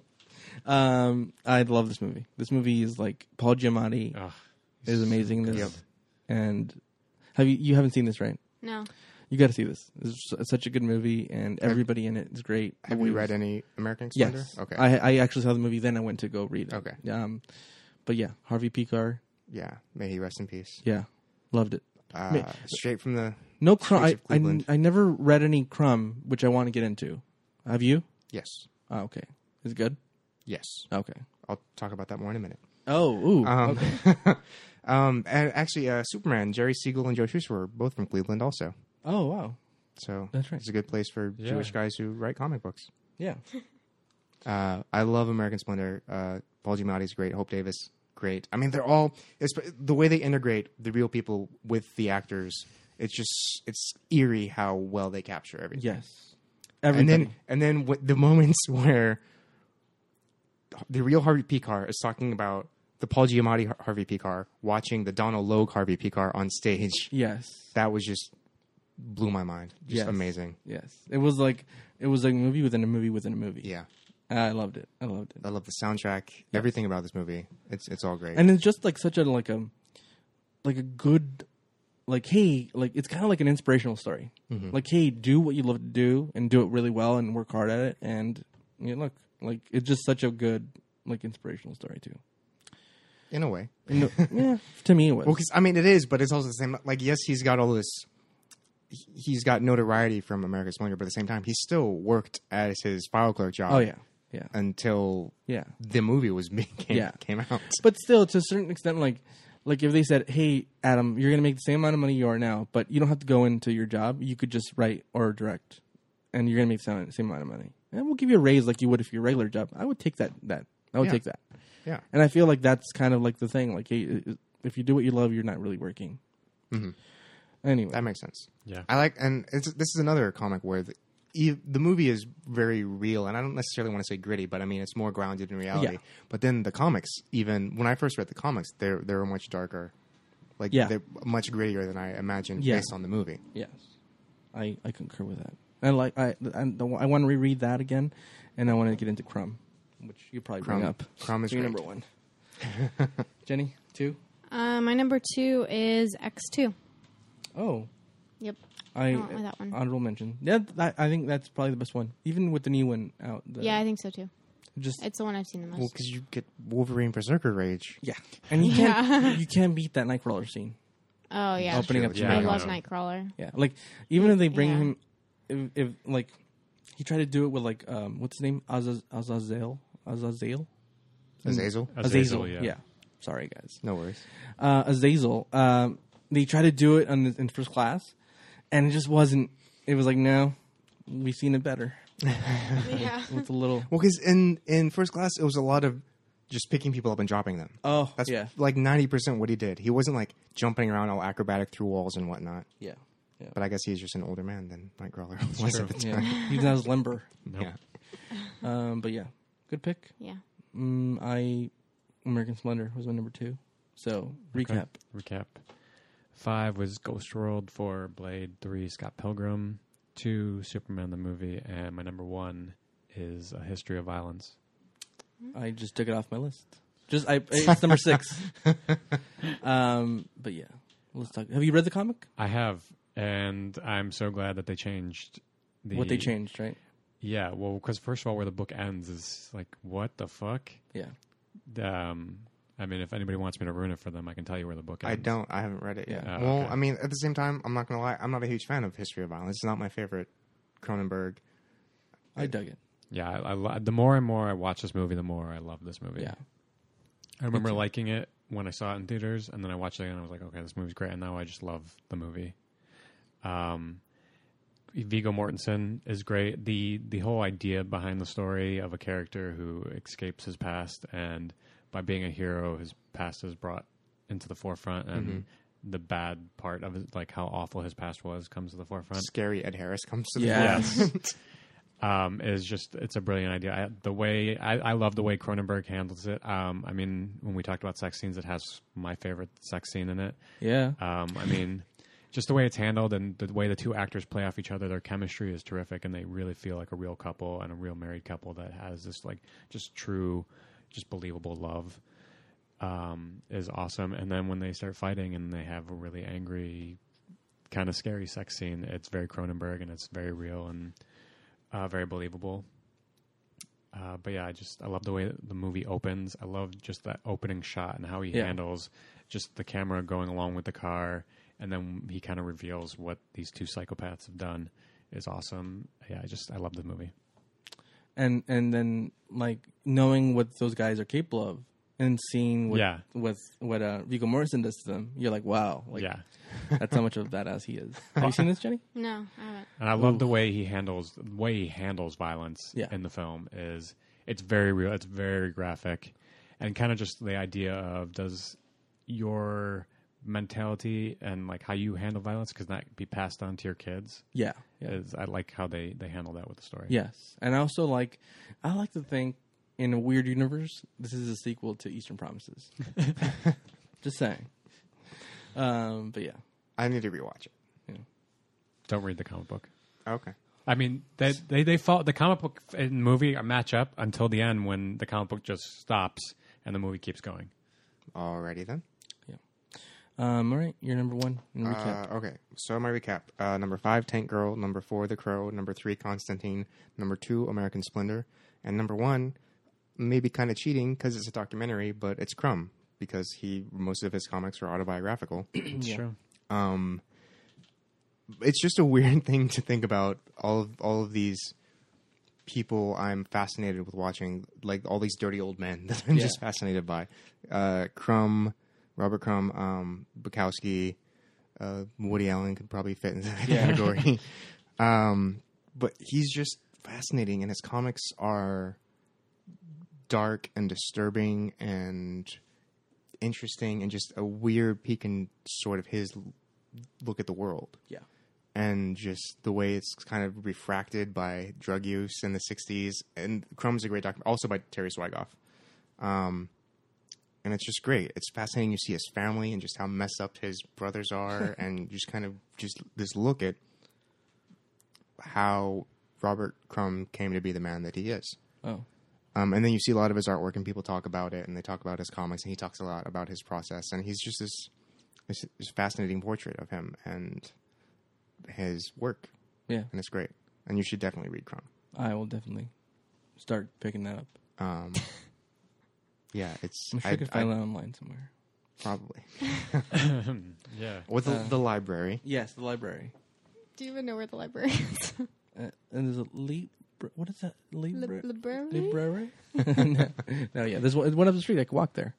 I love this movie. This movie is like Paul Giamatti is amazing in this. Yep. And you haven't seen this, right? No. You got to see this. It's such a good movie, and everybody in it is great. Have you read any American Splendor? Yes. Okay. I actually saw the movie, then I went to go read it. Okay. But yeah, Harvey Picar. Yeah. May he rest in peace. Yeah, loved it. Straight from the... No Crumb. streets of Cleveland. I never read any Crumb, which I want to get into. Have you? Yes. Oh, okay. Is it good? Yes. Okay. I'll talk about that more in a minute. Oh, ooh. Okay. And actually, Superman, Jerry Siegel and Joe Shuster were both from Cleveland also. Oh, wow. So That's right. it's a good place for Jewish guys who write comic books. Yeah. I love American Splendor. Paul Giamatti's great. Hope Davis, great. I mean, they're all... the way they integrate the real people with the actors, it's eerie how well they capture everything. Yes. Everybody. And then the moments where the real Harvey Picar is talking about the Paul Giamatti Harvey Picar watching the Donald Logue Harvey Picar on stage. Yes. That was just blew my mind. Just amazing. Yes. It was like a movie within a movie within a movie. Yeah. I loved it. I love the soundtrack. Yes. Everything about this movie. It's all great. And it's just like such a good, like, hey, like it's kind of like an inspirational story. Mm-hmm. Like, hey, do what you love to do and do it really well and work hard at it. And look, like it's just such a good, like, inspirational story too. In a way. Yeah, to me it was. Well, because, I mean, it is, but it's also the same. Like, yes, he's got all this... He's got notoriety from American Splendor, but at the same time, he still worked as his file clerk job. Oh, yeah. Yeah. Until the movie came out. But still, to a certain extent, like if they said, hey, Adam, you're going to make the same amount of money you are now, but you don't have to go into your job. You could just write or direct, and you're going to make the same amount of money. And we'll give you a raise like you would if your regular job. I would take that. I would take that. Yeah. And I feel like that's kind of like the thing. Like, hey, if you do what you love, you're not really working. Mm-hmm. Anyway, That makes sense. Yeah. I like, and this is another comic where the movie is very real, and I don't necessarily want to say gritty, but I mean it's more grounded in reality. Yeah. But then the comics, even when I first read the comics, they were much darker, like they're much grittier than I imagined based on the movie. yes, I concur with that. And like I want to reread that again, and I want to get into Crumb, which you probably bring up. Crumb is your great. number 1. Jenny, 2. My number 2 is X2. Oh, Yep. I like that one. honorable mention. Yeah, I think that's probably the best one, even with the new one out. Yeah, I think so too. Just It's the one I've seen the most. Well, because you get Wolverine Berserker rage. yeah, and you can't beat that Nightcrawler scene. Oh yeah, Opening up Yeah, I I love know. Nightcrawler. Yeah, like even if they bring Yeah. him, if like he tried to do it with like what's his name, Azazel. Azazel? Azazel, yeah. Sorry guys, No worries. Azazel. They tried to do it in First Class, and it just wasn't. It was like no, we've seen it better. Yeah. With a little. Well, because in First Class, it was a lot of just picking people up and dropping them. Oh, That's yeah, like 90% what he did. He wasn't like jumping around all acrobatic through walls and whatnot. yeah, But I guess he's just an older man than Nightcrawler was true. at the yeah. time. He's not as limber. Nope. Yeah. But yeah, good pick. Yeah. American Splendor was my number 2. So recap. Recap. 5 was Ghost World. 4, Blade. 3, Scott Pilgrim. 2, Superman the movie. And my number 1 is A History of Violence. I just took it off my list. It's number 6. But yeah, let's talk. Have you read the comic? I have, and I'm so glad that they changed What they changed, right? Yeah, well, because first of all, where the book ends is like, what the fuck? Yeah. I mean, if anybody wants me to ruin it for them, I can tell you where the book ends. I haven't read it yet. Yeah. Well, Okay. I mean, at the same time, I'm not going to lie. I'm not a huge fan of History of Violence. It's not my favorite Cronenberg. I dug it. Yeah, the more and more I watch this movie, the more I love this movie. Yeah. I remember liking it when I saw it in theaters, and then I watched it and I was like, okay, this movie's great, and now I just love the movie. Viggo Mortensen is great. The whole idea behind the story of a character who escapes his past, and by being a hero, his past is brought into the forefront, and the bad part of it, like how awful his past was, comes to the forefront. Scary Ed Harris comes to the Yes. Is just, it's a brilliant idea. I love the way Cronenberg handles it. I mean, when we talked about sex scenes, it has my favorite sex scene in it. Yeah. I mean, just the way it's handled and the way the two actors play off each other, their chemistry is terrific, and they really feel like a real couple and a real married couple that has this like just true, just believable love. Is awesome. And then when they start fighting and they have a really angry, kind of scary sex scene, it's very Cronenberg and it's very real and very believable. But yeah, I love the way the movie opens. I love just that opening shot and how he handles just the camera going along with the car, and then he kind of reveals what these two psychopaths have done is awesome. Yeah, I love the movie. And then like knowing what those guys are capable of and seeing what Viggo Mortensen does to them, you're like, wow, like that's how much of a badass he is. Have you seen this, Jenny? No, I haven't. And I love the way he handles violence in the film. It's very real, it's very graphic, and kind of just the idea of, does your mentality and like how you handle violence, because that be passed on to your kids? Yeah. I like how they handle that with the story. Yes, and I also like to think, in a weird universe, this is a sequel to Eastern Promises. Just saying. But yeah, I need to rewatch it. Don't read the comic book. Okay. I mean, they follow the comic book and movie match up until the end, when the comic book just stops and the movie keeps going. Alrighty then. all right. You're number 1 in recap. Okay, so my recap. Number 5, Tank Girl. Number 4, The Crow. Number 3, Constantine. Number 2, American Splendor. And number 1, maybe kind of cheating because it's a documentary, but it's Crumb, because most of his comics are autobiographical. It's true. It's just a weird thing to think about, all of these people I'm fascinated with watching, like all these dirty old men that I'm just fascinated by. Crumb, Robert Crumb, Bukowski, Woody Allen could probably fit into that category. But he's just fascinating, and his comics are dark and disturbing and interesting, and just a weird peek in sort of his look at the world. Yeah. And just the way it's kind of refracted by drug use in the 60s. And Crumb's a great documentary, also by Terry Swigoff. And it's just great. It's fascinating. You see his family and just how messed up his brothers are. And just kind of just this look at how Robert Crumb came to be the man that he is. Oh. And then you see a lot of his artwork and people talk about it and they talk about his comics and he talks a lot about his process. And he's just this fascinating portrait of him and his work. Yeah. And it's great. And you should definitely read Crumb. I will definitely start picking that up. Yeah, it's... I'm sure I could find that online somewhere. Probably. Yeah. Or the library. Yes, the library. Do you even know where the library is? And there's a what is that? Library? Library? No, yeah. There's one up the street. I could walk there.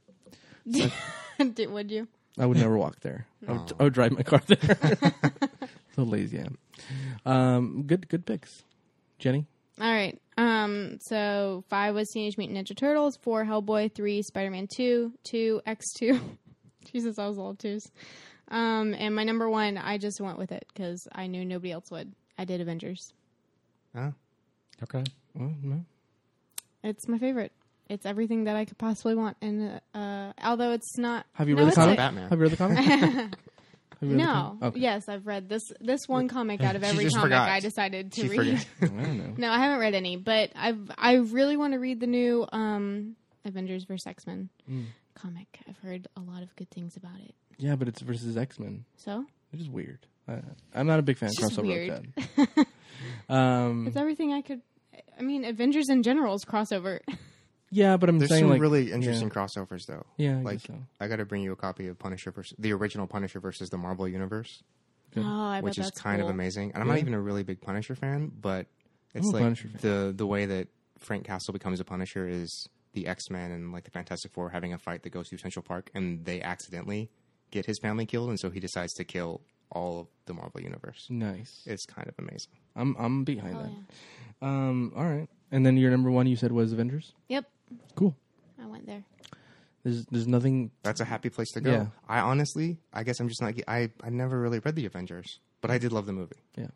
Would you? I would never walk there. I would drive my car there. So lazy I am. Good picks. Jenny? All right. So 5 was Teenage Mutant Ninja Turtles, 4 Hellboy, 3 Spider-Man 2, 2 X2. Jesus, I was all twos. And my number 1, I just went with it because I knew nobody else would. I did Avengers. Oh. Okay. Well, no. It's my favorite. It's everything that I could possibly want. And although it's not... Have you read the it's comic? not Batman. Have you read the comic? No. Okay. Yes, I've read this one comic out of every just comic forgot. I decided to She read. forgot. I don't know. No, I haven't read any, but I really want to read the new Avengers vs. X-Men comic. I've heard a lot of good things about it. Yeah, but it's versus X-Men. So? It is weird. I'm not a big fan of It's just crossover weird. like that. It's everything I could... I mean, Avengers in general is crossover. Yeah, but I'm There's saying some like really interesting crossovers, though. Yeah, I like guess so. I got to bring you a copy of Punisher the original Punisher versus the Marvel Universe, Good. Oh, I which bet is that's kind cool. of amazing. And I'm not even a really big Punisher fan, but it's I'm a like Punisher fan. the way that Frank Castle becomes a Punisher is the X-Men and like the Fantastic Four having a fight that goes through Central Park, and they accidentally get his family killed, and so he decides to kill all of the Marvel Universe. Nice. It's kind of amazing. I'm behind Oh, that. yeah. All right. And then your number 1 you said was Avengers? Yep. Cool. I went there. There's nothing. That's a happy place to go. Yeah. I guess I'm just not. I never really read the Avengers, but I did love the movie. Yeah.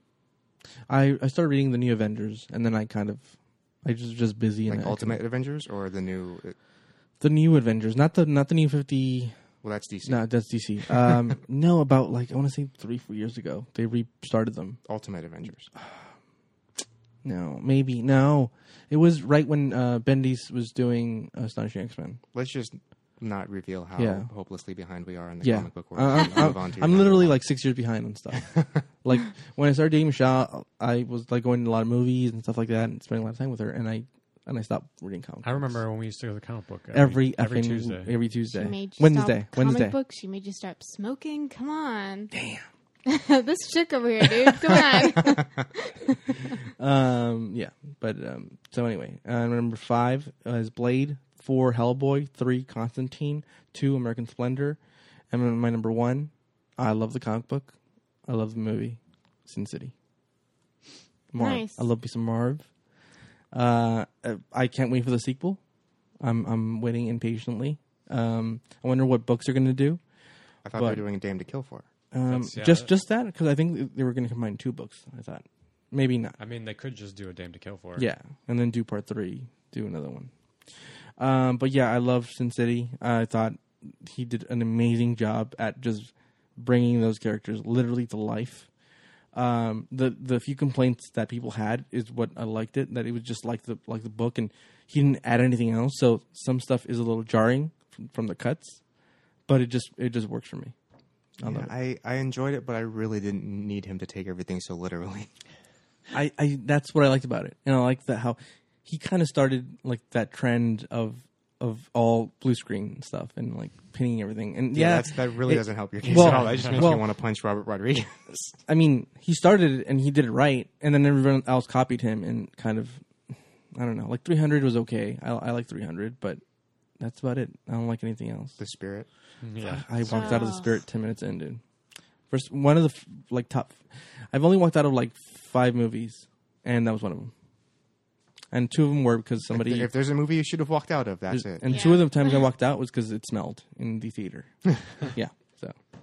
I started reading the new Avengers, and then I was just busy. Like and Ultimate Avengers or the new. The new Avengers, not the new 50. Well, that's DC. No, that's DC. No, about like I want to say 3-4 years ago they restarted them. Ultimate Avengers. No, maybe no. It was right when Bendis was doing Astonishing X-Men. Let's just not reveal how hopelessly behind we are in the Yeah, comic book world. Move on to your I'm number literally 1. like 6 years behind on stuff. Like when I started dating Michelle, I was like going to a lot of movies and stuff like that, and spending a lot of time with her. And I stopped reading comics. I remember when we used to go to the comic book every Tuesday. Every Tuesday. She made you Wednesday. stop comic books. She made you start smoking. Come on. Damn. This chick over here, dude. Come on. Yeah, but so anyway, number 5 is Blade, 4 Hellboy, 3 Constantine, 2 American Splendor, and then my number 1. I love the comic book. I love the movie, Sin City. Marv. Nice. I love me some Marv. I can't wait for the sequel. I'm waiting impatiently. I wonder what books they're going to do. I thought they were doing a Dame to Kill for. Just that, because I think they were going to combine 2 books. I thought maybe not. I mean, they could just do a Dame to Kill for. Yeah, and then do part 3, do another one. But yeah, I love Sin City. I thought he did an amazing job at just bringing those characters literally to life. The few complaints that people had is what I liked it, that it was just like the book, and he didn't add anything else. So some stuff is a little jarring from the cuts, but it just works for me. I enjoyed it, but I really didn't need him to take everything so literally. I that's what I liked about it, and I liked that how he kind of started like that trend of all blue screen stuff and like pinning everything, and that really doesn't help your case at all. That just makes me want to punch Robert Rodriguez. I mean, he started it and he did it right, and then everyone else copied him and kind of, I don't know, like 300 was okay. I like 300, but that's about it. I don't like anything else. The Spirit. Yeah. I walked out of the Spirit 10 minutes in, dude. First, one of the top. I've only walked out of like 5 movies, and that was one of them. And 2 of them were because somebody. If there's a movie you should have walked out of, that's it. And 2 of the times I walked out was because it smelled in the theater. Yeah. So,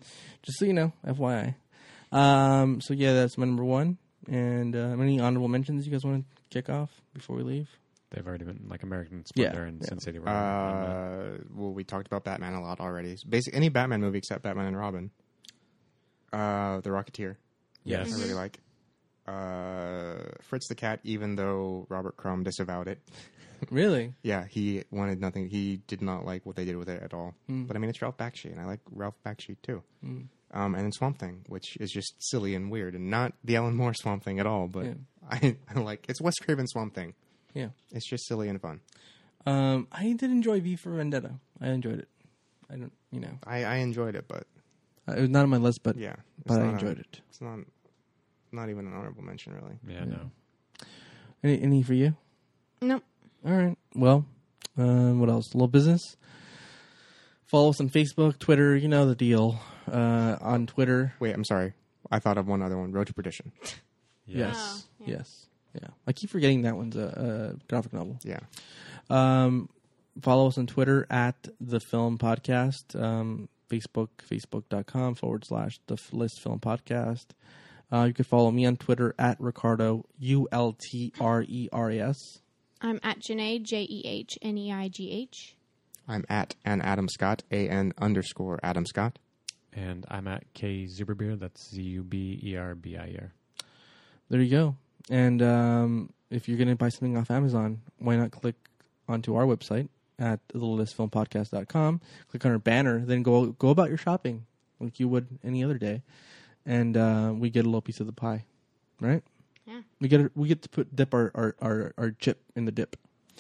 Just so you know, FYI. So yeah, that's my number one. And any honorable mentions you guys want to kick off before we leave? They've already been like American Splendor and Sin City. Well, we talked about Batman a lot already. So basically, any Batman movie except Batman and Robin. The Rocketeer. Yes. I really like. Fritz the Cat, even though Robert Crumb disavowed it. Really? Yeah, he wanted nothing. He did not like what they did with it at all. But I mean, it's Ralph Bakshi, and I like Ralph Bakshi too. And then Swamp Thing, which is just silly and weird, and not the Alan Moore Swamp Thing at all. But I like it's Wes Craven Swamp Thing. Yeah, it's just silly and fun. I did enjoy V for Vendetta. I enjoyed it. I don't, I enjoyed it, but it was not on my list. But yeah, but I enjoyed it. It's not even an honorable mention, really. Yeah, no. Any for you? Nope. All right. Well, what else? A little business. Follow us on Facebook, Twitter. You know the deal. On Twitter. Wait, I'm sorry. I thought of one other one. Road to Perdition. Yes. Oh, yeah. Yes. Yeah. I keep forgetting that one's a graphic novel. Yeah. Follow us on Twitter at The Film Podcast. Facebook, facebook.com/The List Film Podcast. You can follow me on Twitter at Ricardo, ULTRERAS. I'm at Janae, JEHNEIGH. I'm at Adam Scott, AN_Adam Scott. And I'm at K Zuberbeer. That's ZUBERBIER. There you go. And if you're going to buy something off Amazon, why not click onto our website at thelistfilmpodcast.com, click on our banner, then go about your shopping like you would any other day. And we get a little piece of the pie, right? Yeah. We get to dip our chip in the dip.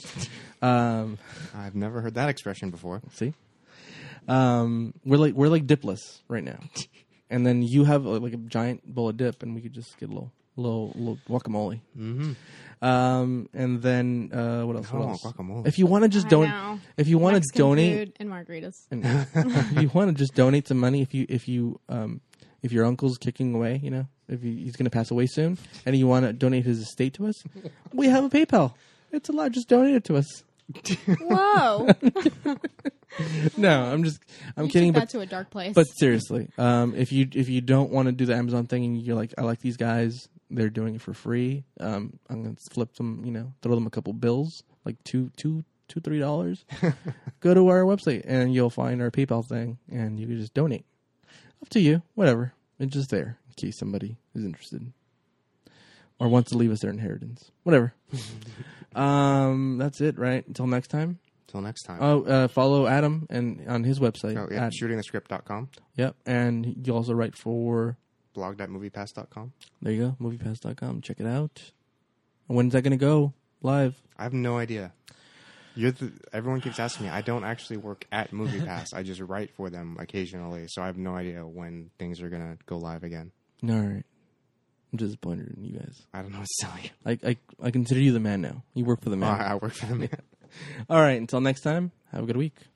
I've never heard that expression before. See, we're like dipless right now, and then you have like a giant bowl of dip, and we could just get a little guacamole. Mm-hmm. And then what else? Oh, What else? guacamole. If you want to just donate, if you want to donate, food and margaritas. if you want to just donate some money, if your uncle's kicking away, he's going to pass away soon, and you want to donate his estate to us, we have a PayPal. It's allowed. Just donate it to us. Whoa! No, I'm kidding. Took But that to a dark place. But seriously, if you don't want to do the Amazon thing and you're like, I like these guys, they're doing it for free. I'm gonna flip them, throw them a couple bills, like $2-3. Go to our website and you'll find our PayPal thing, and you can just donate. Up to you, whatever. It's just there in case somebody is interested or wants to leave us their inheritance, whatever. That's it, right? Until next time. Till next time. Follow Adam and on his website. Oh, yeah. Shootingthescript.com. Yep. And you also write for blog.moviepass.com. There you go. Moviepass.com. Check it out. When's that going to go live? I have no idea. Everyone keeps asking me. I don't actually work at MoviePass. I just write for them occasionally. So I have no idea when things are going to go live again. All right. I'm disappointed in you guys. I don't know what to tell you. I consider you the man now. You work for the man. I work for the man. All right. Until next time, have a good week.